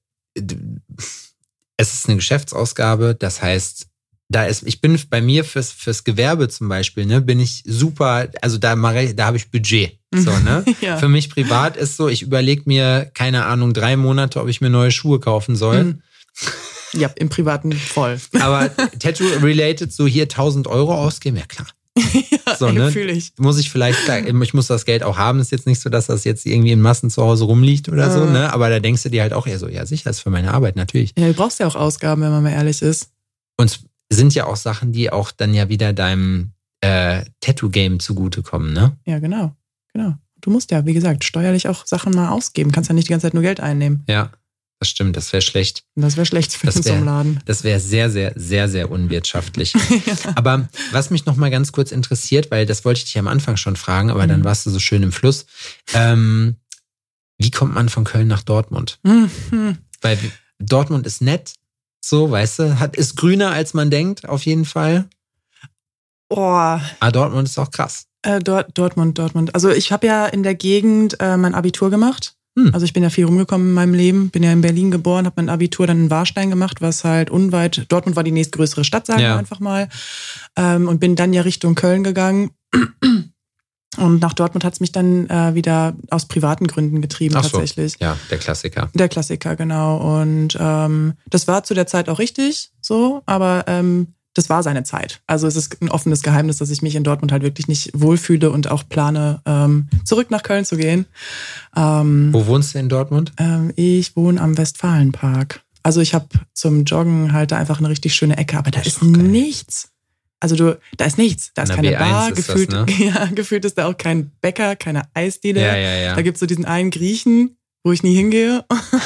es ist eine Geschäftsausgabe, das heißt, da ist, ich bin bei mir fürs, fürs Gewerbe zum Beispiel, ne, bin ich super, also da mache ich, da habe ich Budget. So, ne? Ja. Für mich privat ist so, ich überlege mir, keine Ahnung, drei Monate, ob ich mir neue Schuhe kaufen soll. Mhm. Ja, im Privaten voll. Aber Tattoo-related, so hier tausend Euro ausgeben, ja klar. Ja, So, ey, ne? fühle ich. Muss ich vielleicht, klar, ich muss das Geld auch haben. Ist jetzt nicht so, dass das jetzt irgendwie in Massen zu Hause rumliegt oder so, Mhm. ne? Aber da denkst du dir halt auch eher so, ja sicher, ist für meine Arbeit, natürlich. Ja, du brauchst ja auch Ausgaben, wenn man mal ehrlich ist. Und es sind ja auch Sachen, die auch dann ja wieder deinem äh, Tattoo-Game zugutekommen, ne? Ja, genau. Genau. Du musst ja, wie gesagt, steuerlich auch Sachen mal ausgeben. Kannst ja nicht die ganze Zeit nur Geld einnehmen. Ja, das stimmt, das wäre schlecht. Und das wäre schlecht für Das den wär- Laden. Das wäre sehr, sehr, sehr, sehr unwirtschaftlich. Aber was mich noch mal ganz kurz interessiert, weil das wollte ich dich am Anfang schon fragen, aber dann Mhm. warst du so schön im Fluss. Ähm, wie kommt man von Köln nach Dortmund? Mhm. Weil Dortmund ist nett, so, weißt du, hat, ist grüner als man denkt, auf jeden Fall. Oh, Aber Dortmund ist auch krass. äh, Dort, Dortmund, Dortmund. Also ich habe ja in der Gegend äh, mein Abitur gemacht. Hm. Also ich bin ja viel rumgekommen in meinem Leben. Bin ja in Berlin geboren, habe mein Abitur dann in Warstein gemacht, was halt unweit, Dortmund war die nächstgrößere Stadt, sagen Ja. wir einfach mal. Ähm, und bin dann ja Richtung Köln gegangen. Und nach Dortmund hat es mich dann äh, wieder aus privaten Gründen getrieben, Ach so. tatsächlich. Ja, der Klassiker. Der Klassiker, genau. Und ähm, das war zu der Zeit auch richtig so, aber ähm, das war seine Zeit. Also es ist ein offenes Geheimnis, dass ich mich in Dortmund halt wirklich nicht wohlfühle und auch plane, ähm, zurück nach Köln zu gehen. Ähm, Wo wohnst du in Dortmund? ähm, ich wohne am Westfalenpark. Also ich habe zum Joggen halt da einfach eine richtig schöne Ecke, aber da Das ist ist doch geil. nichts. Also du, da ist nichts. Da ist An der keine B eins Bar, ist das, gefühlt, ne? ja, gefühlt ist da auch kein Bäcker, keine Eisdiele. Ja, ja, ja. Da gibt's so diesen einen Griechen, wo ich nie hingehe.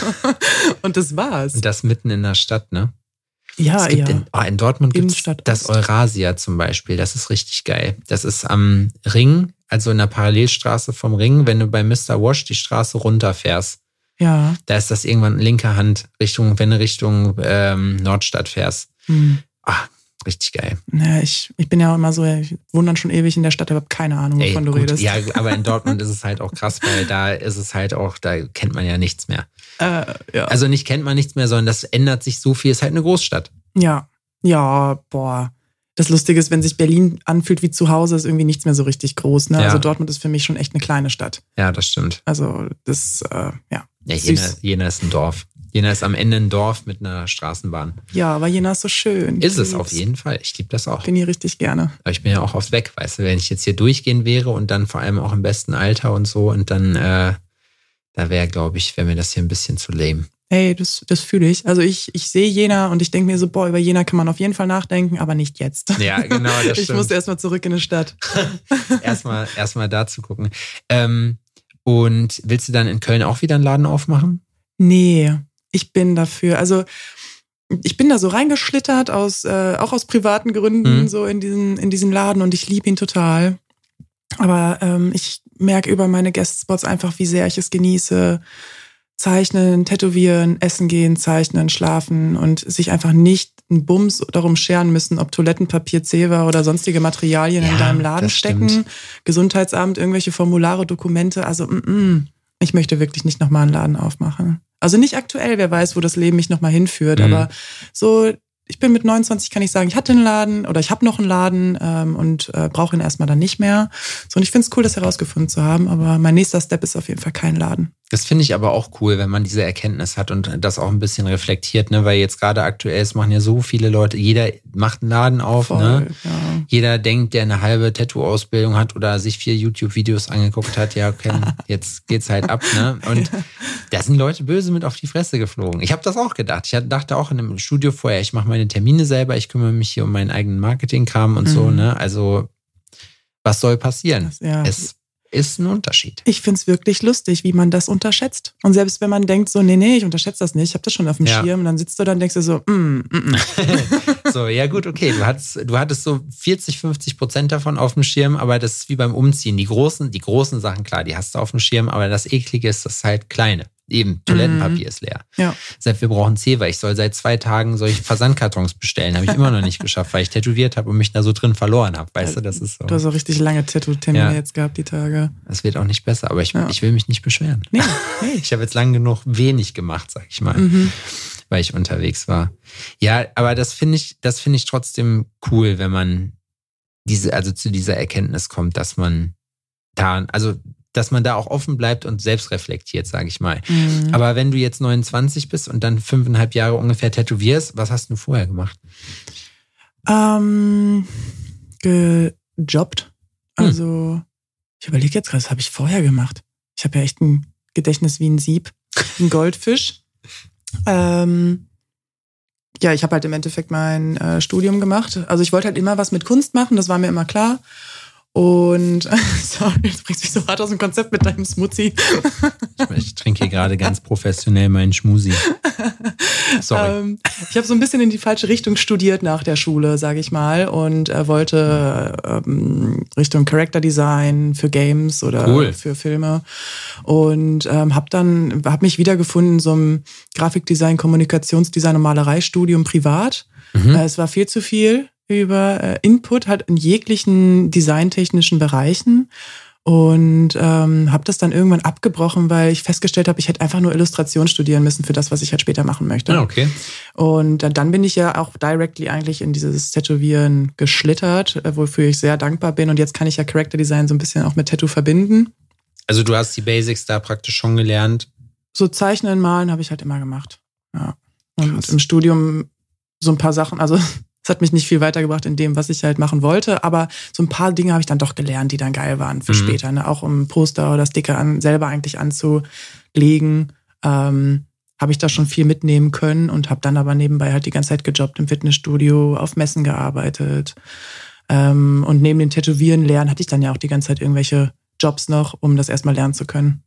Und das war's. Und das mitten in der Stadt, ne? Ja, es gibt ja. in, oh, in Dortmund gibt es Innenstadt das Ost. Eurasia zum Beispiel. Das ist richtig geil. Das ist am Ring, also in der Parallelstraße vom Ring, wenn du bei Mister Wash die Straße runterfährst. Ja. Da ist das irgendwann linke Hand, Richtung, wenn du Richtung ähm, Nordstadt fährst. Hm. Ah, richtig geil. Ja, ich, ich bin ja auch immer so, ich wohne dann schon ewig in der Stadt, aber habe keine Ahnung, Ey, wovon du gut, redest. ja, aber in Dortmund ist es halt auch krass, weil da ist es halt auch, da kennt man ja nichts mehr. Äh, ja. Also nicht kennt man nichts mehr, sondern das ändert sich so viel. Ist halt eine Großstadt. ja. Ja, boah. Das Lustige ist, wenn sich Berlin anfühlt wie zu Hause, ist irgendwie nichts mehr so richtig groß. Ne? Ja. Also Dortmund ist für mich schon echt eine kleine Stadt. Ja, das stimmt. Also das, äh, ja. Ja, Süß. Jena, Jena ist ein Dorf. Jena ist am Ende ein Dorf mit einer Straßenbahn. Ja, aber Jena ist so schön. Ist es Ich auf jeden Fall. Ich liebe das auch. bin hier richtig gerne. Aber ich bin ja auch aufs Weg, weißt du, wenn ich jetzt hier durchgehen wäre und dann vor allem auch im besten Alter und so und dann, äh, da wäre, glaube ich, wäre mir das hier ein bisschen zu lame. Hey, das, das fühle ich. Also ich, ich sehe Jena und ich denke mir so, boah, über Jena kann man auf jeden Fall nachdenken, aber nicht jetzt. Ja, genau, das Ich stimmt. muss erstmal zurück in die Stadt. erstmal, erstmal da zu gucken. Ähm, und willst du dann in Köln auch wieder einen Laden aufmachen? Nee, ich bin dafür. Also ich bin da so reingeschlittert, aus, äh, auch aus privaten Gründen, Mhm. so in diesen, in diesen Laden und ich liebe ihn total. Aber ähm, ich merke über meine Guestspots einfach, wie sehr ich es genieße, zeichnen, tätowieren, essen gehen, zeichnen, schlafen und sich einfach nicht einen Bums darum scheren müssen, ob Toilettenpapier, Zewa oder sonstige Materialien Ja, in deinem Laden das stecken, stimmt. Gesundheitsamt, irgendwelche Formulare, Dokumente, also mm, mm. ich möchte wirklich nicht nochmal einen Laden aufmachen. Also nicht aktuell, wer weiß, wo das Leben mich nochmal hinführt, Mhm. aber so, ich bin mit neunundzwanzig, kann ich sagen, ich hatte einen Laden oder ich habe noch einen Laden ähm, und äh, brauche ihn erstmal dann nicht mehr. So, und ich finde es cool, das herausgefunden zu haben, aber mein nächster Step ist auf jeden Fall kein Laden. Das finde ich aber auch cool, wenn man diese Erkenntnis hat und das auch ein bisschen reflektiert, ne? Weil jetzt gerade aktuell, es machen ja so viele Leute, jeder macht einen Laden auf, Voll, ne? ja. Jeder denkt, der eine halbe Tattoo-Ausbildung hat oder sich vier YouTube-Videos angeguckt hat, ja, okay, jetzt geht's halt ab, ne? Und da sind Leute böse mit auf die Fresse geflogen. Ich habe das auch gedacht. Ich dachte auch in einem Studio vorher, ich mache meine Termine selber, ich kümmere mich hier um meinen eigenen Marketingkram und Mhm. so, ne? Also, was soll passieren? Das, ja. Es ist ein Unterschied. Ich find's wirklich lustig, wie man das unterschätzt. Und selbst wenn man denkt so, nee, nee, ich unterschätze das nicht, ich habe das schon auf dem Ja. Schirm, und dann sitzt du da und denkst du so, mm, mm, mm. So, ja gut, okay, du hattest, du hattest so vierzig, fünfzig Prozent davon auf dem Schirm, aber das ist wie beim Umziehen. Die großen, die großen Sachen, klar, die hast du auf dem Schirm, aber das Eklige ist, das halt kleine. Eben, Toilettenpapier Mhm. ist leer. Ja. Selbst wir brauchen Zewa. Ich soll seit zwei Tagen solche Versandkartons bestellen. Habe ich immer noch nicht geschafft, weil ich tätowiert habe und mich da so drin verloren habe. Weißt du, das ist so. Du hast auch richtig lange Tattoo-Termine Ja. jetzt gehabt, die Tage. Das wird auch nicht besser, aber ich, Ja. ich will mich nicht beschweren. Nee, nee. Ich habe jetzt lang genug wenig gemacht, sag ich mal, Mhm. weil ich unterwegs war. Ja, aber das finde ich, das finde ich trotzdem cool, wenn man diese, also zu dieser Erkenntnis kommt, dass man da, also dass man da auch offen bleibt und selbst reflektiert, sage ich mal. Mhm. Aber wenn du jetzt neunundzwanzig bist und dann fünfeinhalb Jahre ungefähr tätowierst, was hast du vorher gemacht? Ähm, gejobbt. Hm. Also, ich überlege jetzt gerade, was habe ich vorher gemacht? Ich habe ja echt ein Gedächtnis wie ein Sieb, ein Goldfisch. ähm, ja, ich habe halt im Endeffekt mein äh, Studium gemacht. Also ich wollte halt immer was mit Kunst machen, das war mir immer klar. Und sorry, du bringst mich so hart aus dem Konzept mit deinem Smoothie. Ich, ich trinke hier gerade ganz professionell meinen Schmusi. Sorry. Ähm, ich habe so ein bisschen in die falsche Richtung studiert nach der Schule, sage ich mal, und äh, wollte ähm, Richtung Character Design für Games oder Cool. für Filme und ähm, habe dann hab mich wiedergefunden in so einem Grafikdesign, Kommunikationsdesign und Malereistudium privat. Mhm. Äh, es war viel zu viel über äh, Input halt in jeglichen designtechnischen Bereichen. Und ähm, habe das dann irgendwann abgebrochen, weil ich festgestellt habe, ich hätte einfach nur Illustration studieren müssen für das, was ich halt später machen möchte. Ah, okay. Und äh, dann bin ich ja auch directly eigentlich in dieses Tätowieren geschlittert, äh, wofür ich sehr dankbar bin. Und jetzt kann ich ja Character Design so ein bisschen auch mit Tattoo verbinden. Also du hast die Basics da praktisch schon gelernt. So Zeichnen, Malen habe ich halt immer gemacht. Ja. Und Krass. im Studium so ein paar Sachen, also es hat mich nicht viel weitergebracht in dem, was ich halt machen wollte, aber so ein paar Dinge habe ich dann doch gelernt, die dann geil waren für Mhm. später. Ne? Auch um Poster oder Sticker an, selber eigentlich anzulegen, ähm, habe ich da schon viel mitnehmen können und habe dann aber nebenbei halt die ganze Zeit gejobbt im Fitnessstudio, auf Messen gearbeitet. Ähm, und neben dem Tätowieren lernen hatte ich dann ja auch die ganze Zeit irgendwelche Jobs noch, um das erstmal lernen zu können.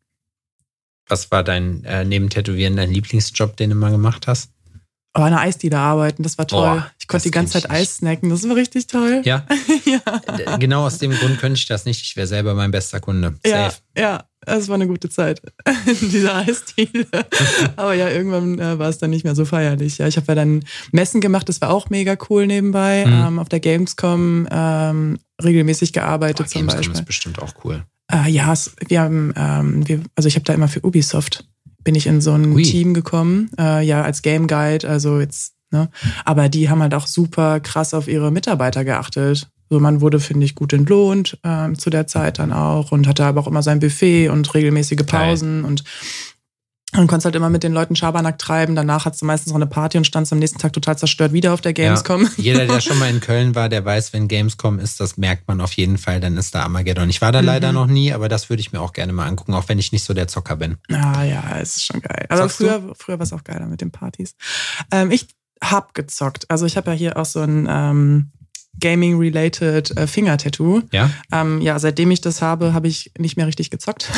Was war dein, äh, neben Tätowieren, dein Lieblingsjob, den du mal gemacht hast? Aber an einer Eisdiele arbeiten, das war toll. Oh, ich konnte das die ganze kenn ich Zeit Eis snacken, das war richtig toll. Ja, ja. D- genau aus dem Grund könnte ich das nicht. Ich wäre selber mein bester Kunde. Ja, Safe. ja, es war eine gute Zeit in dieser Eisdiele. Aber ja, irgendwann äh, war es dann nicht mehr so feierlich. Ja, ich habe ja dann Messen gemacht, das war auch mega cool nebenbei. Mhm. Ähm, auf der Gamescom ähm, regelmäßig gearbeitet Boah, zum Gamescom Beispiel. ist bestimmt auch cool. Äh, ja, es, wir haben, ähm, wir, also ich habe da immer für Ubisoft bin ich in so ein Ui. Team gekommen, äh, ja als Game Guide, also jetzt, ne, aber die haben halt auch super krass auf ihre Mitarbeiter geachtet. So, man wurde, finde ich, gut entlohnt ähm, zu der Zeit dann auch und hatte aber auch immer sein Buffet und regelmäßige Pausen und dann konntest halt immer mit den Leuten Schabernack treiben. Danach hattest du meistens noch eine Party und standst am nächsten Tag total zerstört wieder auf der Gamescom. Ja, jeder, der schon mal in Köln war, der weiß, wenn Gamescom ist, das merkt man auf jeden Fall, dann ist da Armageddon. Ich war da Mhm. leider noch nie, aber das würde ich mir auch gerne mal angucken, auch wenn ich nicht so der Zocker bin. Ah ja, es ist schon geil. Aber Zockst du? früher, früher war es auch geiler mit den Partys. Ähm, ich hab gezockt. Also ich habe ja hier auch so ein ähm, Gaming-related äh, Finger-Tattoo. Ja? Ähm, ja, seitdem ich das habe, habe ich nicht mehr richtig gezockt.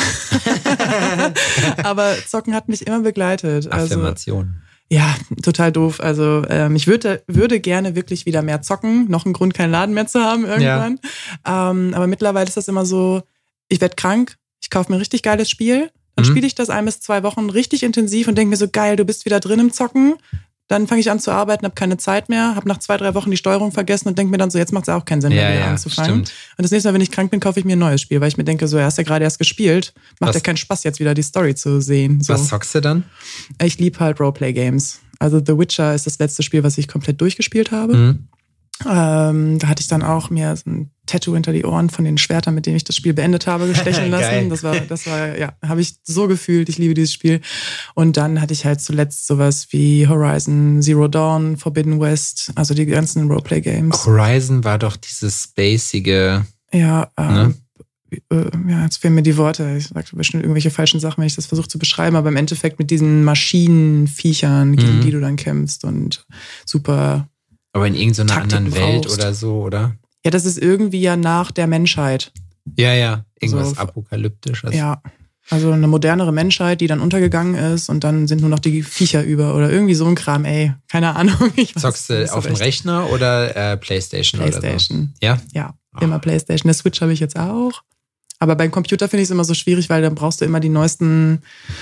Aber Zocken hat mich immer begleitet. Also, Affirmation. ja, total doof. Also ähm, ich würde, würde gerne wirklich wieder mehr zocken. Noch ein Grund, keinen Laden mehr zu haben irgendwann. Ähm, aber mittlerweile ist das immer so, ich werde krank, ich kaufe mir ein richtig geiles Spiel, Dann Mhm. spiele ich das ein bis zwei Wochen richtig intensiv und denke mir so, geil, du bist wieder drin im Zocken. Dann fange ich an zu arbeiten, habe keine Zeit mehr, habe nach zwei, drei Wochen die Steuerung vergessen und denke mir dann so, jetzt macht es auch keinen Sinn Ja, mehr, wieder ja, anzufangen. stimmt. Und das nächste Mal, wenn ich krank bin, kaufe ich mir ein neues Spiel, weil ich mir denke, so, er hast ja gerade erst gespielt, macht Was- ja keinen Spaß, jetzt wieder die Story zu sehen. So. Was zockst du dann? Ich liebe halt Roleplay-Games. Also The Witcher ist das letzte Spiel, was ich komplett durchgespielt habe. Mhm. Ähm, da hatte ich dann auch mir so ein Tattoo hinter die Ohren von den Schwertern, mit denen ich das Spiel beendet habe, gestechen Geil. lassen. Das war, das war, ja, habe ich so gefühlt. Ich liebe dieses Spiel. Und dann hatte ich halt zuletzt sowas wie Horizon Zero Dawn, Forbidden West, also die ganzen Roleplay-Games. Horizon war doch dieses spacige. Ja, ähm, Ne? äh, ja, jetzt fehlen mir die Worte. Ich sage bestimmt irgendwelche falschen Sachen, wenn ich das versuche zu beschreiben, aber im Endeffekt mit diesen Maschinenviechern, gegen Mhm. die du dann kämpfst und super. Aber in irgendeiner Taktiken anderen Welt brauchst. oder so, oder? Ja, das ist irgendwie ja nach der Menschheit. Ja, ja. Irgendwas So- Apokalyptisches. Ja, also eine modernere Menschheit, die dann untergegangen ist und dann sind nur noch die Viecher über oder irgendwie so ein Kram, ey, keine Ahnung. Ich weiß Zockst nicht du so auf dem recht. Rechner oder äh, Playstation, oder so? Playstation. Ja? Ja, Ah. immer Playstation. Der Switch habe ich jetzt auch. Aber beim Computer finde ich es immer so schwierig, weil dann brauchst du immer die neuesten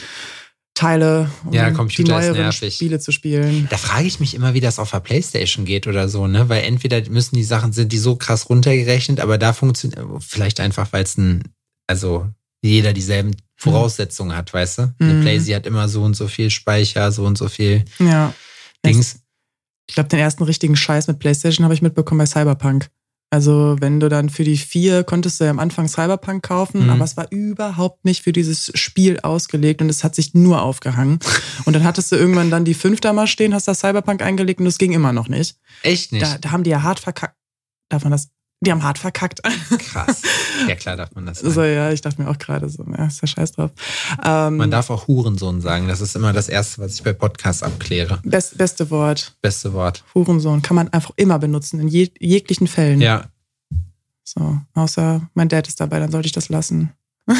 Teile, um Ja, die Computer ist neueren nervig. Spiele zu spielen. Da frage ich mich immer, wie das auf der Playstation geht oder so, ne? Weil entweder müssen die Sachen, sind die so krass runtergerechnet, aber da funktioniert, vielleicht einfach, weil es ein, also jeder dieselben Voraussetzungen hat, weißt du? Eine Mhm. Playsee hat immer so und so viel Speicher, so und so viel Ja. Dings. Ich glaube, den ersten richtigen Scheiß mit PlayStation habe ich mitbekommen bei Cyberpunk. Also wenn du dann für die vier konntest du ja am Anfang Cyberpunk kaufen, Mhm. aber es war überhaupt nicht für dieses Spiel ausgelegt und es hat sich nur aufgehangen. Und dann hattest du irgendwann dann die fünf da mal stehen, hast da Cyberpunk eingelegt und das ging immer noch nicht. Echt nicht? Da, da haben die ja hart verkackt. Darf man das? Die haben hart verkackt. Krass. Ja, klar darf man das sagen. So, ja, ich dachte mir auch gerade so, ja, ist ja scheiß drauf. Ähm, Man darf auch Hurensohn sagen. Das ist immer das Erste, was ich bei Podcasts abkläre. best, beste Wort. Beste Wort. Hurensohn kann man einfach immer benutzen, in je, jeglichen Fällen. Ja, So, außer mein Dad ist dabei, dann sollte ich das lassen.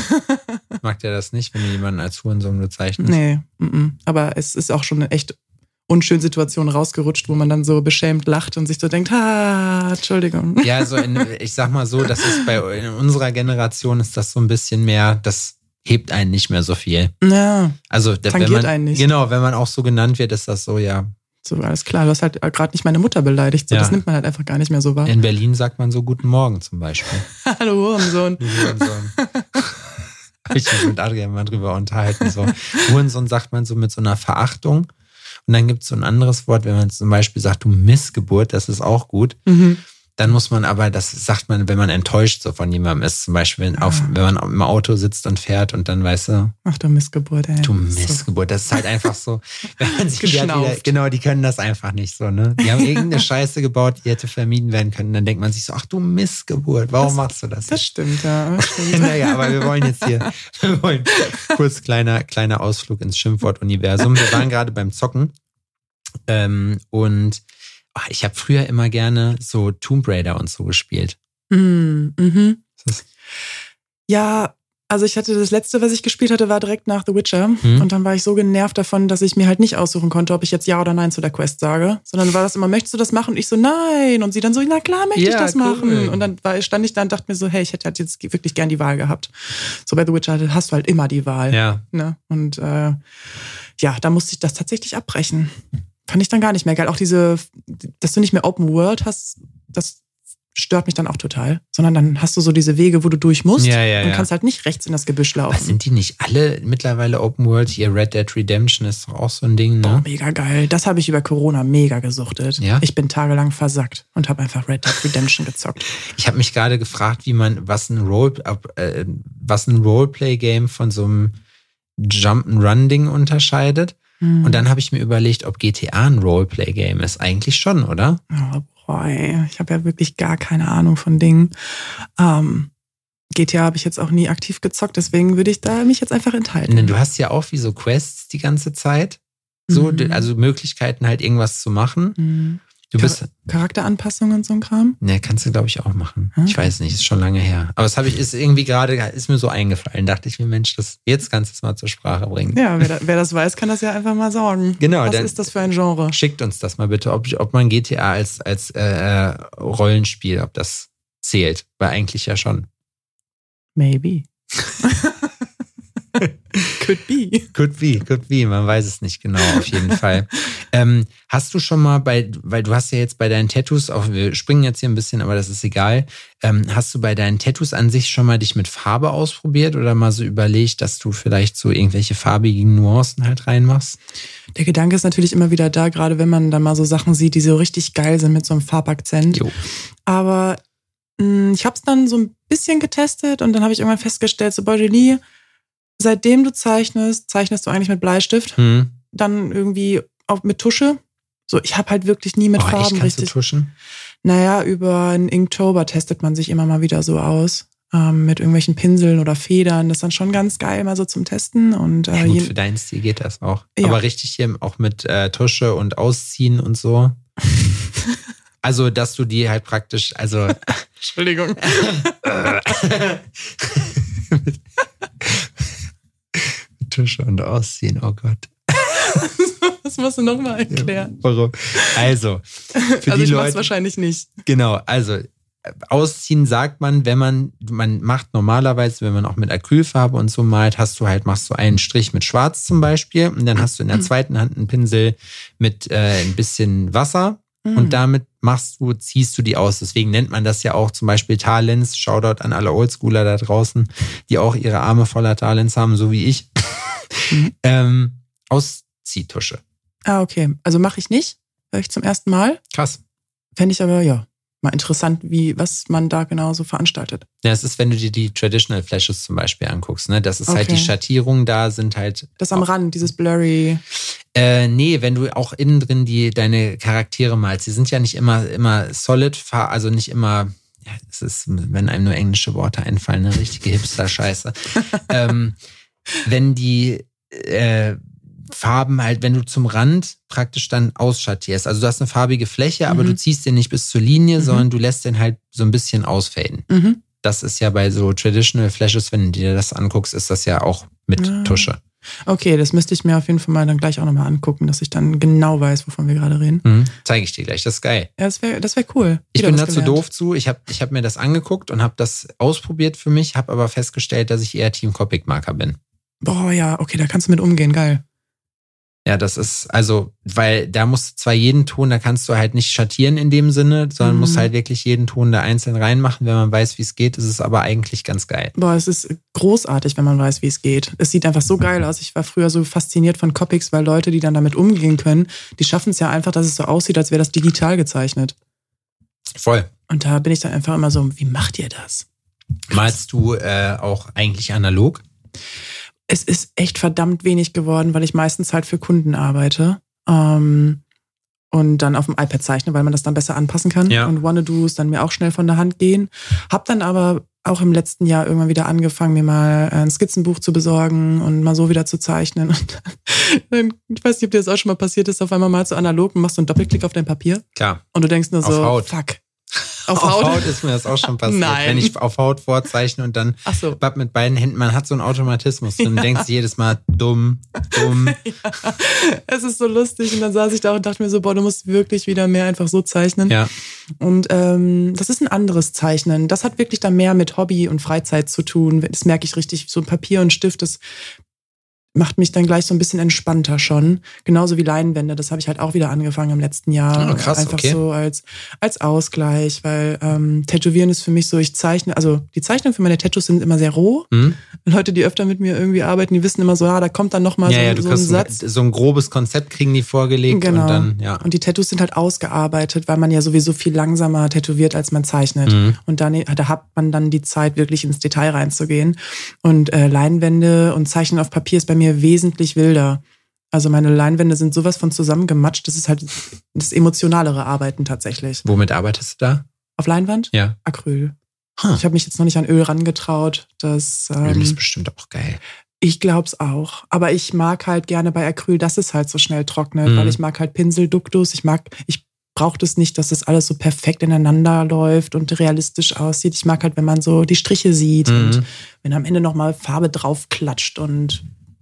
mag der das nicht, wenn du jemanden als Hurensohn bezeichnest? Nee, mm-mm. aber es ist auch schon eine echt unschöne Situation rausgerutscht, wo man dann so beschämt lacht und sich so denkt, ha, Entschuldigung. Ja, also in, ich sag mal so, das ist bei in unserer Generation ist das so ein bisschen mehr, das hebt einen nicht mehr so viel. Ja, Also da- wenn Tangiert man, einen nicht. Genau, wenn man auch so genannt wird, ist das so, ja. so alles klar. Du hast halt gerade nicht meine Mutter beleidigt. So, Ja. Das nimmt man halt einfach gar nicht mehr so wahr. In Berlin sagt man so Guten Morgen zum Beispiel. Hallo, Hurensohn. Du Hurensohn. Hab ich mich mit Adrian mal drüber unterhalten. So. Hurensohn sagt man so mit so einer Verachtung. Und dann gibt es so ein anderes Wort, wenn man zum Beispiel sagt, du Missgeburt, das ist auch gut. Mhm. Dann muss man aber, das sagt man, wenn man enttäuscht so von jemandem ist, zum Beispiel wenn, auf, wenn man im Auto sitzt und fährt und dann weißt du, Ach du Missgeburt, ey. du So. Missgeburt, das ist halt einfach so, wenn man sich die hat wieder, Geschnauft. genau, die können das einfach nicht so, ne? Die haben irgendeine Scheiße gebaut, die hätte vermieden werden können. Dann denkt man sich so, ach du Missgeburt, warum Das- machst du das? Das stimmt, ja. Das stimmt. Naja, aber wir wollen jetzt hier, wir wollen kurz kleiner, kleiner Ausflug ins Schimpfwort-Universum. Wir waren gerade beim Zocken ähm, und ach, ich habe früher immer gerne so Tomb Raider und so gespielt. Mhm. Mhm. Das ist- Ja, also ich hatte das letzte, was ich gespielt hatte, war direkt nach The Witcher. Mhm. Und dann war ich so genervt davon, dass ich mir halt nicht aussuchen konnte, ob ich jetzt Ja oder Nein zu der Quest sage. Sondern war das immer, möchtest du das machen? Und ich so, nein. Und sie dann so, na klar möchte Ja, ich das cool. machen. Und dann war, stand ich da und dachte mir so, hey, ich hätte halt jetzt wirklich gern die Wahl gehabt. So bei The Witcher hast du halt immer die Wahl. Ja, Ne? Und äh, ja, da musste ich das tatsächlich abbrechen. Fand ich dann gar nicht mehr geil. Auch diese, dass du nicht mehr Open World hast, das stört mich dann auch total. Sondern dann hast du so diese Wege, wo du durch musst Ja, ja, und ja. kannst halt nicht rechts in das Gebüsch was laufen. sind die nicht alle mittlerweile Open World? Hier Red Dead Redemption ist doch auch so ein Ding, Boah, ne? mega geil. Das habe ich über Corona mega gesuchtet. Ja? Ich bin tagelang versackt und habe einfach Red Dead Redemption gezockt. Ich habe mich gerade gefragt, wie man, was ein Role, äh, was ein Roleplay-Game von so einem Jump-and-Run-Ding unterscheidet. Hm. Und dann habe ich mir überlegt, ob G T A ein Roleplay-Game ist. Eigentlich schon, oder? Oh, boah, ey. Ich habe ja wirklich gar keine Ahnung von Dingen. Ähm, G T A habe ich jetzt auch nie aktiv gezockt, deswegen würde ich da mich jetzt einfach enthalten. Denn du hast ja auch wie so Quests die ganze Zeit. So, Mhm. also Möglichkeiten halt irgendwas zu machen. Mhm. Du bist, Charakteranpassungen und so ein Kram? ne, kannst du glaube ich auch machen. Hm? Ich weiß nicht, ist schon lange her. Aber das habe ich, ist irgendwie gerade, ist mir so eingefallen. Dachte ich mir, Mensch, das, jetzt kannst du es mal zur Sprache bringen. Ja, wer, da, wer das weiß, kann das ja einfach mal sagen. Genau, Was dann- ist das für ein Genre? Schickt uns das mal bitte, ob, ob man G T A als, als äh, äh, Rollenspiel, ob das zählt. Weil eigentlich ja schon. Maybe. Could be. Could be, could be, man weiß es nicht genau, auf jeden Fall. Ähm, hast du schon mal bei, weil du hast ja jetzt bei deinen Tattoos, auch wir springen jetzt hier ein bisschen, aber das ist egal, ähm, hast du bei deinen Tattoos an sich schon mal dich mit Farbe ausprobiert oder mal so überlegt, dass du vielleicht so irgendwelche farbigen Nuancen halt reinmachst? Der Gedanke ist natürlich immer wieder da, gerade wenn man dann mal so Sachen sieht, die so richtig geil sind mit so einem Farbakzent. Jo. Aber mh, ich habe es dann so ein bisschen getestet und dann habe ich irgendwann festgestellt, so Bourgeois, seitdem du zeichnest, zeichnest du eigentlich mit Bleistift, Hm. dann irgendwie auch mit Tusche. So, ich habe halt wirklich nie mit Oh, Farben echt? Kannst richtig. du tuschen? Naja, über einen Inktober testet man sich immer mal wieder so aus. Ähm, mit irgendwelchen Pinseln oder Federn. Das ist dann schon ganz geil, mal so zum Testen. Und, äh, Ja, gut, je- für deinen Stil geht das auch. Ja. Aber richtig hier auch mit äh, Tusche und Ausziehen und so. Also, dass du die halt praktisch, also Entschuldigung. mit Tusche und Ausziehen, oh Gott. Das musst du nochmal erklären. Warum? Also, für also die ich mach's Leute, wahrscheinlich nicht. genau, also äh, Ausziehen sagt man, wenn man, man macht normalerweise, wenn man auch mit Acrylfarbe und so malt, hast du halt, machst du einen Strich mit Schwarz zum Beispiel und dann hast du in der zweiten Hand einen Pinsel mit äh, ein bisschen Wasser und damit machst du, ziehst du die aus. Deswegen nennt man das ja auch zum Beispiel Talents. Shoutout an alle Oldschooler da draußen, die auch ihre Arme voller Talents haben, so wie ich. Mhm. ähm, Ausziehtusche. Ah, okay. Also mache ich nicht. Höre ich zum ersten Mal. Krass. Fände ich aber, ja, mal interessant, wie, was man da genau so veranstaltet. Ja, es ist, wenn du dir die Traditional Flashes zum Beispiel anguckst, ne? Das ist halt Okay. die Schattierung da, sind halt. Das am Rand, dieses blurry. Äh, nee, wenn du auch innen drin die, deine Charaktere malst, die sind ja nicht immer, immer solid, also nicht immer, ja, es ist, wenn einem nur englische Worte einfallen, eine richtige Hipster-Scheiße. ähm, wenn die äh, Farben halt, wenn du zum Rand praktisch dann ausschattierst, also du hast eine farbige Fläche, aber Mhm. du ziehst den nicht bis zur Linie, Mhm. sondern du lässt den halt so ein bisschen ausfaden. Mhm. Das ist ja bei so Traditional Flashes, wenn du dir das anguckst, ist das ja auch mit Ja. Tusche. Okay, das müsste ich mir auf jeden Fall mal dann gleich auch nochmal angucken, dass ich dann genau weiß, wovon wir gerade reden. Mhm. Zeige ich dir gleich, das ist geil. Ja, das wäre das wär cool. Ich Wieder bin was dazu gelernt. doof zu. Ich habe ich hab mir das angeguckt und habe das ausprobiert für mich, habe aber festgestellt, dass ich eher Team Copic Marker bin. Boah, ja, okay, da kannst du mit umgehen, geil. Ja, das ist, also, weil da musst du zwar jeden Ton, da kannst du halt nicht schattieren in dem Sinne, sondern Mhm. musst halt wirklich jeden Ton da einzeln reinmachen. Wenn man weiß, wie es geht, ist es aber eigentlich ganz geil. Boah, es ist großartig, wenn man weiß, wie es geht. Es sieht einfach so geil aus. Ich war früher so fasziniert von Copics, weil Leute, die dann damit umgehen können, die schaffen es ja einfach, dass es so aussieht, als wäre das digital gezeichnet. Voll. Und da bin ich dann einfach immer so, wie macht ihr das? Malst du äh, auch eigentlich analog? Es ist echt verdammt wenig geworden, weil ich meistens halt für Kunden arbeite. Ähm, und dann auf dem iPad zeichne, weil man das dann besser anpassen kann. Ja. Und Wanna-Dos dann mir auch schnell von der Hand gehen. Hab dann aber auch im letzten Jahr irgendwann wieder angefangen, mir mal ein Skizzenbuch zu besorgen und mal so wieder zu zeichnen. Und dann, ich weiß nicht, ob dir das auch schon mal passiert ist, auf einmal mal so analog und machst so einen Doppelklick auf dein Papier Klar. und du denkst nur Auf so, Haut. fuck. Auf, auf Haut? Haut ist mir das auch schon passiert. Nein. Wenn ich auf Haut vorzeichne und dann Ach so. bapp mit beiden Händen, man hat so einen Automatismus. Dann Ja. denkst du jedes Mal, dumm, dumm. Ja, es ist so lustig. Und dann saß ich da und dachte mir so, boah, du musst wirklich wieder mehr einfach so zeichnen. Ja. Und ähm, das ist ein anderes Zeichnen. Das hat wirklich dann mehr mit Hobby und Freizeit zu tun. Das merke ich richtig. So ein Papier und Stift, das macht mich dann gleich so ein bisschen entspannter schon. Genauso wie Leinwände. Das habe ich halt auch wieder angefangen im letzten Jahr. Oh, krass, Einfach okay. so als, als Ausgleich, weil ähm, Tätowieren ist für mich so, ich zeichne, also die Zeichnungen für meine Tattoos sind immer sehr roh. Hm? Leute, die öfter mit mir irgendwie arbeiten, die wissen immer so, ja, da kommt dann nochmal Ja, so, ja, du so ein kriegst Satz. so ein grobes Konzept kriegen die vorgelegt Genau. und dann, ja. Und die Tattoos sind halt ausgearbeitet, weil man ja sowieso viel langsamer tätowiert, als man zeichnet. Mhm. Und dann, da hat man dann die Zeit, wirklich ins Detail reinzugehen. Und äh, Leinwände und Zeichnen auf Papier ist bei mir wesentlich wilder. Also meine Leinwände sind sowas von zusammengematscht. Das ist halt das emotionalere Arbeiten tatsächlich. Womit arbeitest du da? Auf Leinwand? Ja. Acryl. Huh. Ich habe mich jetzt noch nicht an Öl rangetraut. Das, Öl ähm, ist bestimmt auch geil. Ich glaub's auch. Aber ich mag halt gerne bei Acryl, dass es halt so schnell trocknet, Mhm. weil ich mag halt Pinselduktus. Ich mag, ich brauche das nicht, dass das alles so perfekt ineinander läuft und realistisch aussieht. Ich mag halt, wenn man so die Striche sieht Mhm. und wenn am Ende nochmal Farbe drauf klatscht und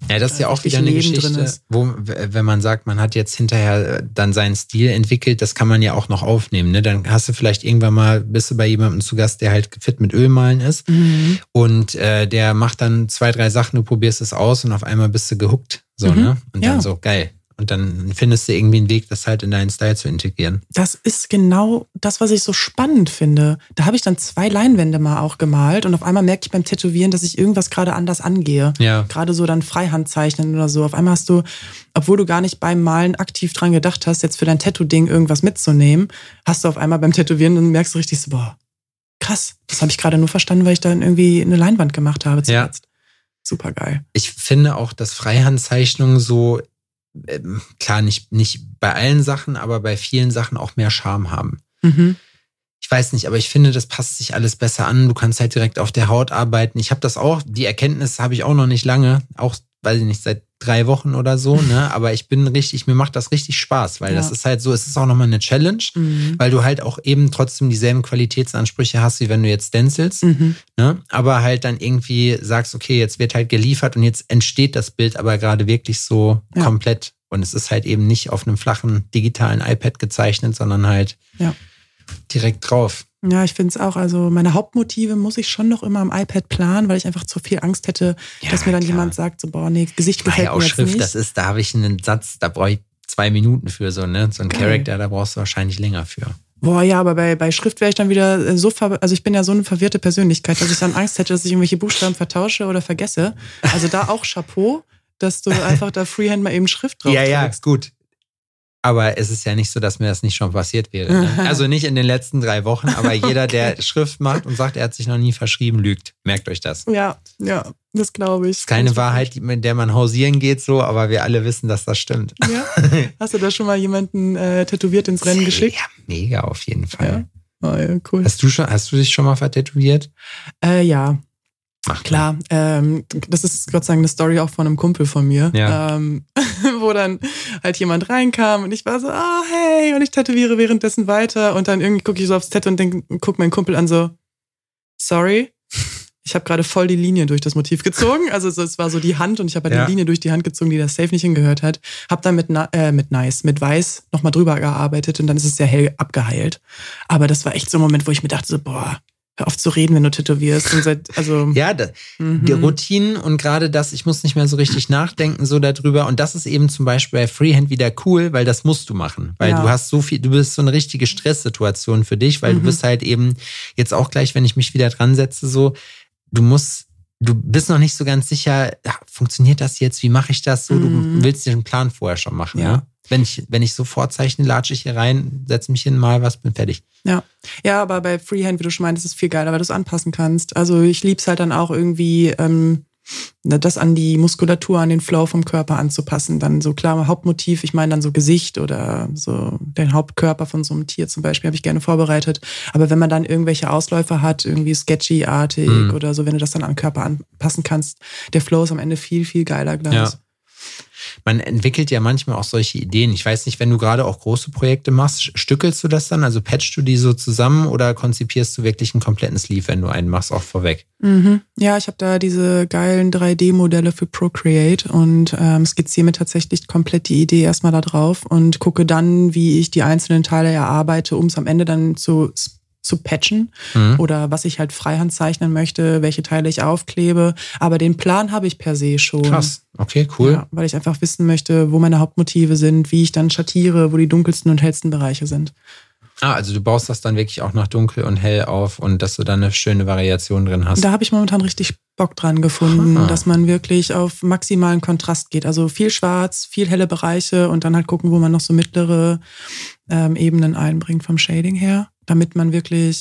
Ja, das ist ja auch wieder eine Leben Geschichte, wo, wenn man sagt, man hat jetzt hinterher dann seinen Stil entwickelt, das kann man ja auch noch aufnehmen. Ne? Dann hast du vielleicht irgendwann mal, bist du bei jemandem zu Gast, der halt fit mit Ölmalen ist Mhm. und äh, der macht dann zwei, drei Sachen, du probierst es aus und auf einmal bist du gehuckt. So, Mhm. ne? Und dann Ja. so, geil. Und dann findest du irgendwie einen Weg, das halt in deinen Style zu integrieren. Das ist genau das, was ich so spannend finde. Da habe ich dann zwei Leinwände mal auch gemalt und auf einmal merke ich beim Tätowieren, dass ich irgendwas gerade anders angehe. Ja. Gerade so dann Freihandzeichnen oder so. Auf einmal hast du, obwohl du gar nicht beim Malen aktiv dran gedacht hast, jetzt für dein Tattoo-Ding irgendwas mitzunehmen, hast du auf einmal beim Tätowieren und merkst du richtig so, boah, krass. Das habe ich gerade nur verstanden, weil ich dann irgendwie eine Leinwand gemacht habe zuletzt. Ja. Super geil. Ich finde auch, dass Freihandzeichnungen so, ähm, klar, nicht, nicht bei allen Sachen, aber bei vielen Sachen auch mehr Charme haben. Mhm. Ich weiß nicht, aber ich finde, das passt sich alles besser an. Du kannst halt direkt auf der Haut arbeiten. Ich habe das auch, die Erkenntnis habe ich auch noch nicht lange, auch, weiß ich nicht, seit drei Wochen oder so, ne? Aber ich bin richtig, mir macht das richtig Spaß, weil Ja. das ist halt so, es ist auch nochmal eine Challenge, Mhm. weil du halt auch eben trotzdem dieselben Qualitätsansprüche hast, wie wenn du jetzt stencilst, Mhm. ne? Aber halt dann irgendwie sagst, okay, jetzt wird halt geliefert und jetzt entsteht das Bild aber gerade wirklich so Ja. komplett. Und es ist halt eben nicht auf einem flachen digitalen iPad gezeichnet, sondern halt Ja. direkt drauf. Ja, ich finde es auch. Also meine Hauptmotive muss ich schon noch immer am iPad planen, weil ich einfach zu viel Angst hätte, Ja, dass mir dann klar. jemand sagt, so boah, nee, Gesicht War gefällt ja mir auch jetzt Schrift, nicht. das ist, da habe ich einen Satz, da brauche ich zwei Minuten für so, ne? So ein Geil. Charakter, da brauchst du wahrscheinlich länger für. Boah, ja, aber bei, bei Schrift wäre ich dann wieder äh, so, ver also ich bin ja so eine verwirrte Persönlichkeit, dass ich dann Angst hätte, dass ich irgendwelche Buchstaben vertausche oder vergesse. Also da auch Chapeau, dass du einfach da Freehand mal eben Schrift drauf Ja, ja, drückst. gut. Aber es ist ja nicht so, dass mir das nicht schon passiert wäre. Ne? Also nicht in den letzten drei Wochen, aber jeder, Okay. der Schrift macht und sagt, er hat sich noch nie verschrieben, lügt. Merkt euch das. Ja, ja, das glaube ich. Das ist keine Wahrheit, die- mit der man hausieren geht, so, aber wir alle wissen, dass das stimmt. Ja? Hast du da schon mal jemanden äh, tätowiert ins Rennen geschickt? Ja, mega auf jeden Fall. Oh, ja, cool. Hast du schon, hast du dich schon mal vertätowiert? Äh, ja, Ach, klar. Ähm, das ist Gott sei Dank eine Story auch von einem Kumpel von mir, Ja. ähm, wo dann halt jemand reinkam und ich war so, ah, hey, und ich tätowiere währenddessen weiter und dann irgendwie gucke ich so aufs Tattoo und denk, guck meinen Kumpel an so, sorry, ich habe gerade voll die Linie durch das Motiv gezogen. Also so, es war so die Hand und ich habe halt Ja. die Linie durch die Hand gezogen, die das safe nicht hingehört hat. Hab dann mit, na- äh, mit Nice, mit Weiß nochmal drüber gearbeitet und dann ist es sehr hell abgeheilt. Aber das war echt so ein Moment, wo ich mir dachte so, boah, hör auf zu reden, wenn du tätowierst. Und seit, also, Ja, da, mhm. die Routinen und gerade das, ich muss nicht mehr so richtig nachdenken so darüber und das ist eben zum Beispiel bei Freehand wieder cool, weil das musst du machen, weil Ja. du hast so viel, du bist so eine richtige Stresssituation für dich, weil Mhm. du bist halt eben jetzt auch gleich, wenn ich mich wieder dran setze, so, du musst, du bist noch nicht so ganz sicher, ja, funktioniert das jetzt, wie mache ich das so, Mhm. du willst dir einen Plan vorher schon machen, Ja. ne? Wenn ich, wenn ich so vorzeichne, latsche ich hier rein, setze mich hin, mal was, bin fertig. Ja. Ja, aber bei Freehand, wie du schon meintest, ist es viel geiler, weil du es anpassen kannst. Also ich lieb's halt dann auch irgendwie, ähm, das an die Muskulatur, an den Flow vom Körper anzupassen. Dann so klar, Hauptmotiv, ich meine dann so Gesicht oder so den Hauptkörper von so einem Tier zum Beispiel, habe ich gerne vorbereitet. Aber wenn man dann irgendwelche Ausläufer hat, irgendwie sketchy-artig Mhm. oder so, wenn du das dann an den Körper anpassen kannst, der Flow ist am Ende viel, viel geiler, glaube ich. Ja. Man entwickelt ja manchmal auch solche Ideen. Ich weiß nicht, wenn du gerade auch große Projekte machst, stückelst du das dann? Also patchst du die so zusammen oder konzipierst du wirklich einen kompletten Sleeve, wenn du einen machst, auch vorweg? Mhm. Ja, ich habe da diese geilen drei D-Modelle für Procreate und ähm, skizziere mir tatsächlich komplett die Idee erstmal da drauf und gucke dann, wie ich die einzelnen Teile erarbeite, um es am Ende dann zu zu patchen Mhm. oder was ich halt freihand zeichnen möchte, welche Teile ich aufklebe. Aber den Plan habe ich per se schon. Krass, okay, cool. Ja, weil ich einfach wissen möchte, wo meine Hauptmotive sind, wie ich dann schattiere, wo die dunkelsten und hellsten Bereiche sind. Ah, also du baust das dann wirklich auch nach dunkel und hell auf und dass du da eine schöne Variation drin hast. Da habe ich momentan richtig Bock dran gefunden, Ah. dass man wirklich auf maximalen Kontrast geht. Also viel schwarz, viel helle Bereiche und dann halt gucken, wo man noch so mittlere ähm, Ebenen einbringt vom Shading her, damit man wirklich,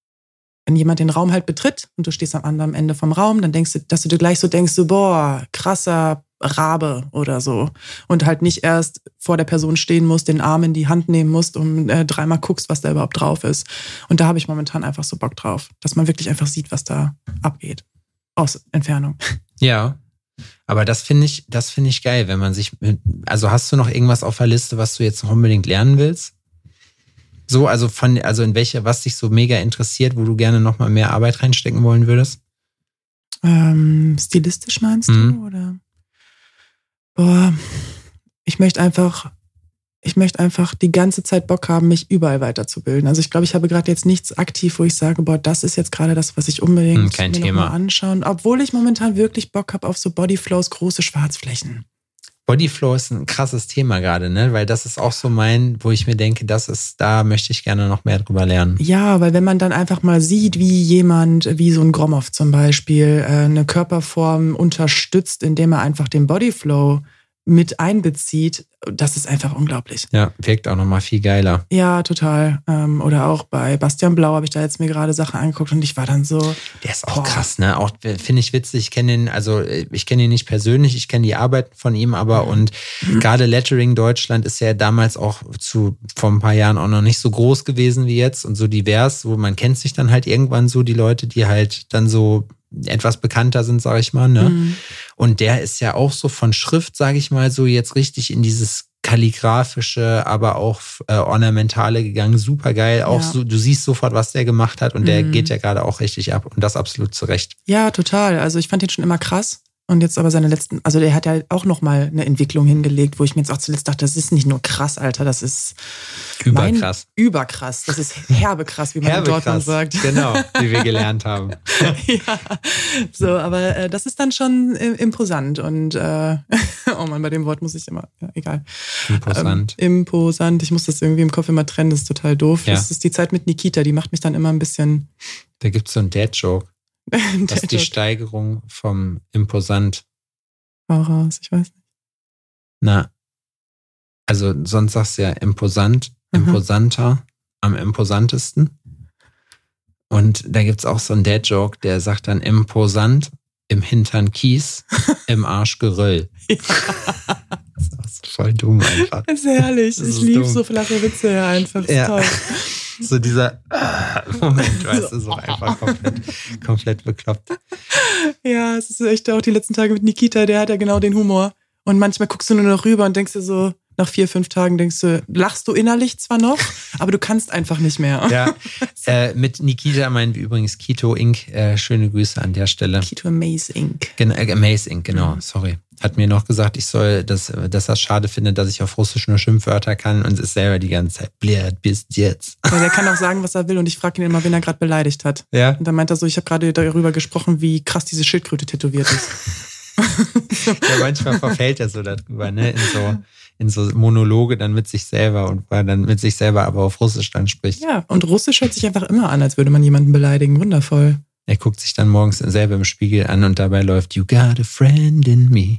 wenn jemand den Raum halt betritt und du stehst am anderen Ende vom Raum, dann denkst du, dass du dir gleich so denkst, so boah, krasser Rabe oder so. Und halt nicht erst vor der Person stehen musst, den Arm in die Hand nehmen musst und äh, dreimal guckst, was da überhaupt drauf ist. Und da habe ich momentan einfach so Bock drauf, dass man wirklich einfach sieht, was da abgeht. Aus Entfernung. Ja, aber das finde ich, das finde ich geil, wenn man sich, mit, also hast du noch irgendwas auf der Liste, was du jetzt noch unbedingt lernen willst? So, also von, also in welche, was dich so mega interessiert, wo du gerne noch mal mehr Arbeit reinstecken wollen würdest? Ähm, stilistisch meinst Mhm. du? Oder? Boah, ich möchte einfach, ich möchte einfach die ganze Zeit Bock haben, mich überall weiterzubilden. Also ich glaube, ich habe gerade jetzt nichts aktiv, wo ich sage, boah, das ist jetzt gerade das, was ich unbedingt Kein mir Thema. noch mal anschauen. Obwohl ich momentan wirklich Bock habe auf so Bodyflows, große Schwarzflächen. Bodyflow ist ein krasses Thema gerade, ne? Weil das ist auch so mein, wo ich mir denke, das ist, da möchte ich gerne noch mehr drüber lernen. Ja, weil wenn man dann einfach mal sieht, wie jemand, wie so ein Gromov zum Beispiel, eine Körperform unterstützt, indem er einfach den Bodyflow mit einbezieht, das ist einfach unglaublich. Ja, wirkt auch nochmal viel geiler. Ja, total. Oder auch bei Bastian Blau habe ich da jetzt mir gerade Sachen angeguckt und ich war dann so... Der ist auch boah. krass, ne? Auch finde ich witzig. Ich kenne ihn, also ich kenne ihn nicht persönlich, ich kenne die Arbeiten von ihm, aber und gerade Lettering Deutschland ist ja damals auch zu vor ein paar Jahren auch noch nicht so groß gewesen wie jetzt und so divers, wo man kennt sich dann halt irgendwann so die Leute, die halt dann so etwas bekannter sind, sage ich mal, ne? Mhm. Und der ist ja auch so von Schrift, sage ich mal, so jetzt richtig in dieses kalligraphische, aber auch äh, ornamentale gegangen. Super geil. Auch ja. so, du siehst sofort, was der gemacht hat und mhm. der geht ja gerade auch richtig ab und das absolut zurecht. Ja, total. Also ich fand ihn schon immer krass. Und jetzt aber seine letzten, also der hat ja auch nochmal eine Entwicklung hingelegt, wo ich mir jetzt auch zuletzt dachte, das ist nicht nur krass, Alter, das ist überkrass. Überkrass. Das ist herbe krass, wie man herbe in Dortmund krass. sagt. Genau, wie wir gelernt haben. Ja, so, aber äh, das ist dann schon äh, imposant und äh, oh Mann, bei dem Wort muss ich immer, ja, egal. Imposant. Ähm, imposant. Ich muss das irgendwie im Kopf immer trennen, das ist total doof. Ja. Das ist die Zeit mit Nikita, die macht mich dann immer ein bisschen... Da gibt's so einen Dad-Joke. Das ist die Steigerung vom Imposant. Voraus, ich weiß nicht. Na, also sonst sagst du ja imposant, imposanter, mhm. am imposantesten. Und da gibt's auch so einen Dad-Joke, der sagt dann imposant, im Hintern Kies, im Arsch Geröll. Ja. Das ist voll dumm einfach. Das ist herrlich. Das ich liebe so flache Witze ja einfach. Das ja. ist toll. So dieser Moment, weißt du, so einfach komplett, komplett bekloppt. Ja, es ist echt auch die letzten Tage mit Nikita, der hat ja genau den Humor. Und manchmal guckst du nur noch rüber und denkst dir so, nach vier, fünf Tagen denkst du, lachst du innerlich zwar noch, aber du kannst einfach nicht mehr. Ja, äh, mit Nikita meinen wir übrigens Kito Incorporated. Äh, schöne Grüße an der Stelle. Kito Amaze Incorporated. Gen- äh, Amaze Incorporated, genau, mhm. sorry. Hat mir noch gesagt, ich soll, dass, dass er es schade findet, dass ich auf Russisch nur Schimpfwörter kann und ist selber die ganze Zeit, blöd, bis jetzt. Ja, der kann auch sagen, was er will und ich frage ihn immer, wen er gerade beleidigt hat. Ja. Und dann meint er so, ich habe gerade darüber gesprochen, wie krass diese Schildkröte tätowiert ist. Ja, manchmal verfällt er so darüber, ne, in so, in so Monologe dann mit sich selber und weil dann mit sich selber aber auf Russisch dann spricht. Ja, und Russisch hört sich einfach immer an, als würde man jemanden beleidigen. Wundervoll. Er guckt sich dann morgens selber im Spiegel an und dabei läuft You got a friend in me.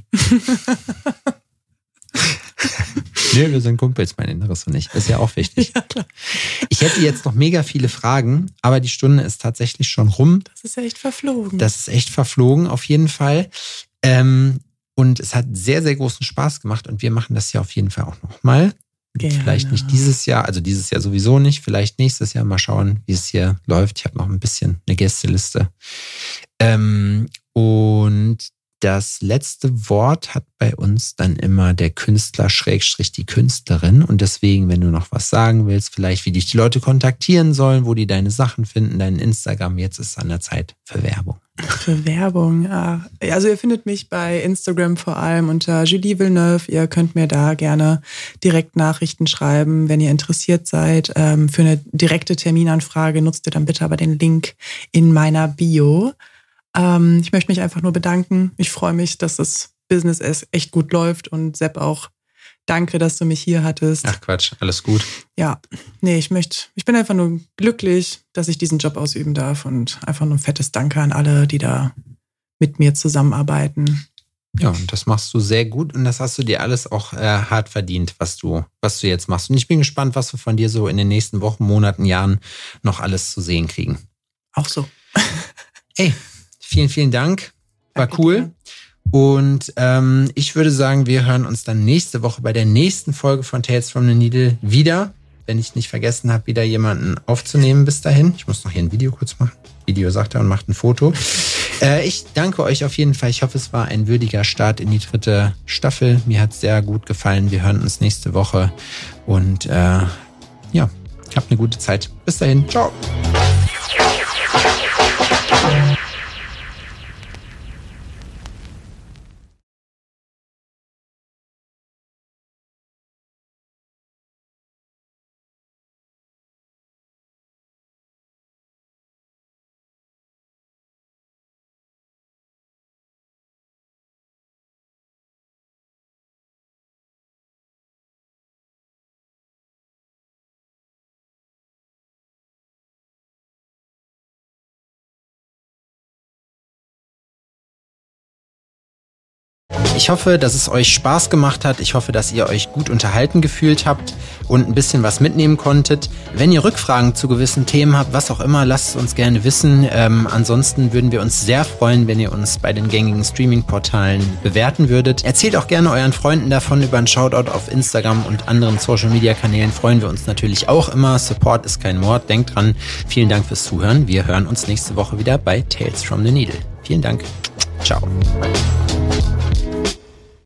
Nee, wir sind Kumpels, mein Inneres und ich. Ist ja auch wichtig. Ja, klar. Ich hätte jetzt noch mega viele Fragen, aber die Stunde ist tatsächlich schon rum. Das ist ja echt verflogen. Das ist echt verflogen, auf jeden Fall. Ähm, und es hat sehr, sehr großen Spaß gemacht und wir machen das ja auf jeden Fall auch nochmal. Vielleicht nicht dieses Jahr, also dieses Jahr sowieso nicht, vielleicht nächstes Jahr mal schauen, wie es hier läuft. Ich habe noch ein bisschen eine Gästeliste. Ähm, und das letzte Wort hat bei uns dann immer der Künstler Schrägstrich die Künstlerin. Und deswegen, wenn du noch was sagen willst, vielleicht wie dich die Leute kontaktieren sollen, wo die deine Sachen finden, dein Instagram, jetzt ist es an der Zeit für Werbung. Für Werbung, ja. Also ihr findet mich bei Instagram vor allem unter Julie Villeneuve. Ihr könnt mir da gerne direkt Nachrichten schreiben, wenn ihr interessiert seid. Ähm, für eine direkte Terminanfrage nutzt ihr dann bitte aber den Link in meiner Bio. Ähm, ich möchte mich einfach nur bedanken. Ich freue mich, dass das Business echt gut läuft und Sepp auch. Danke, dass du mich hier hattest. Ach Quatsch, alles gut. Ja, nee, ich möchte, ich bin einfach nur glücklich, dass ich diesen Job ausüben darf und einfach nur ein fettes Danke an alle, die da mit mir zusammenarbeiten. Ja, und das machst du sehr gut und das hast du dir alles auch äh, hart verdient, was du, was du jetzt machst. Und ich bin gespannt, was wir von dir so in den nächsten Wochen, Monaten, Jahren noch alles zu sehen kriegen. Auch so. Ey, vielen, vielen Dank. War Danke cool. dir. Und ähm, ich würde sagen, wir hören uns dann nächste Woche bei der nächsten Folge von Tales from the Needle wieder. Wenn ich nicht vergessen habe, wieder jemanden aufzunehmen bis dahin. Ich muss noch hier ein Video kurz machen. Video sagt er und macht ein Foto. äh, ich danke euch auf jeden Fall. Ich hoffe, es war ein würdiger Start in die dritte Staffel. Mir hat es sehr gut gefallen. Wir hören uns nächste Woche. Und äh, ja, habt eine gute Zeit. Bis dahin. Ciao. Ich hoffe, dass es euch Spaß gemacht hat. Ich hoffe, dass ihr euch gut unterhalten gefühlt habt und ein bisschen was mitnehmen konntet. Wenn ihr Rückfragen zu gewissen Themen habt, was auch immer, lasst es uns gerne wissen. Ähm, ansonsten würden wir uns sehr freuen, wenn ihr uns bei den gängigen Streaming-Portalen bewerten würdet. Erzählt auch gerne euren Freunden davon. Über einen Shoutout auf Instagram und anderen Social-Media-Kanälen freuen wir uns natürlich auch immer. Support ist kein Mord. Denkt dran. Vielen Dank fürs Zuhören. Wir hören uns nächste Woche wieder bei Tales from the Needle. Vielen Dank. Ciao.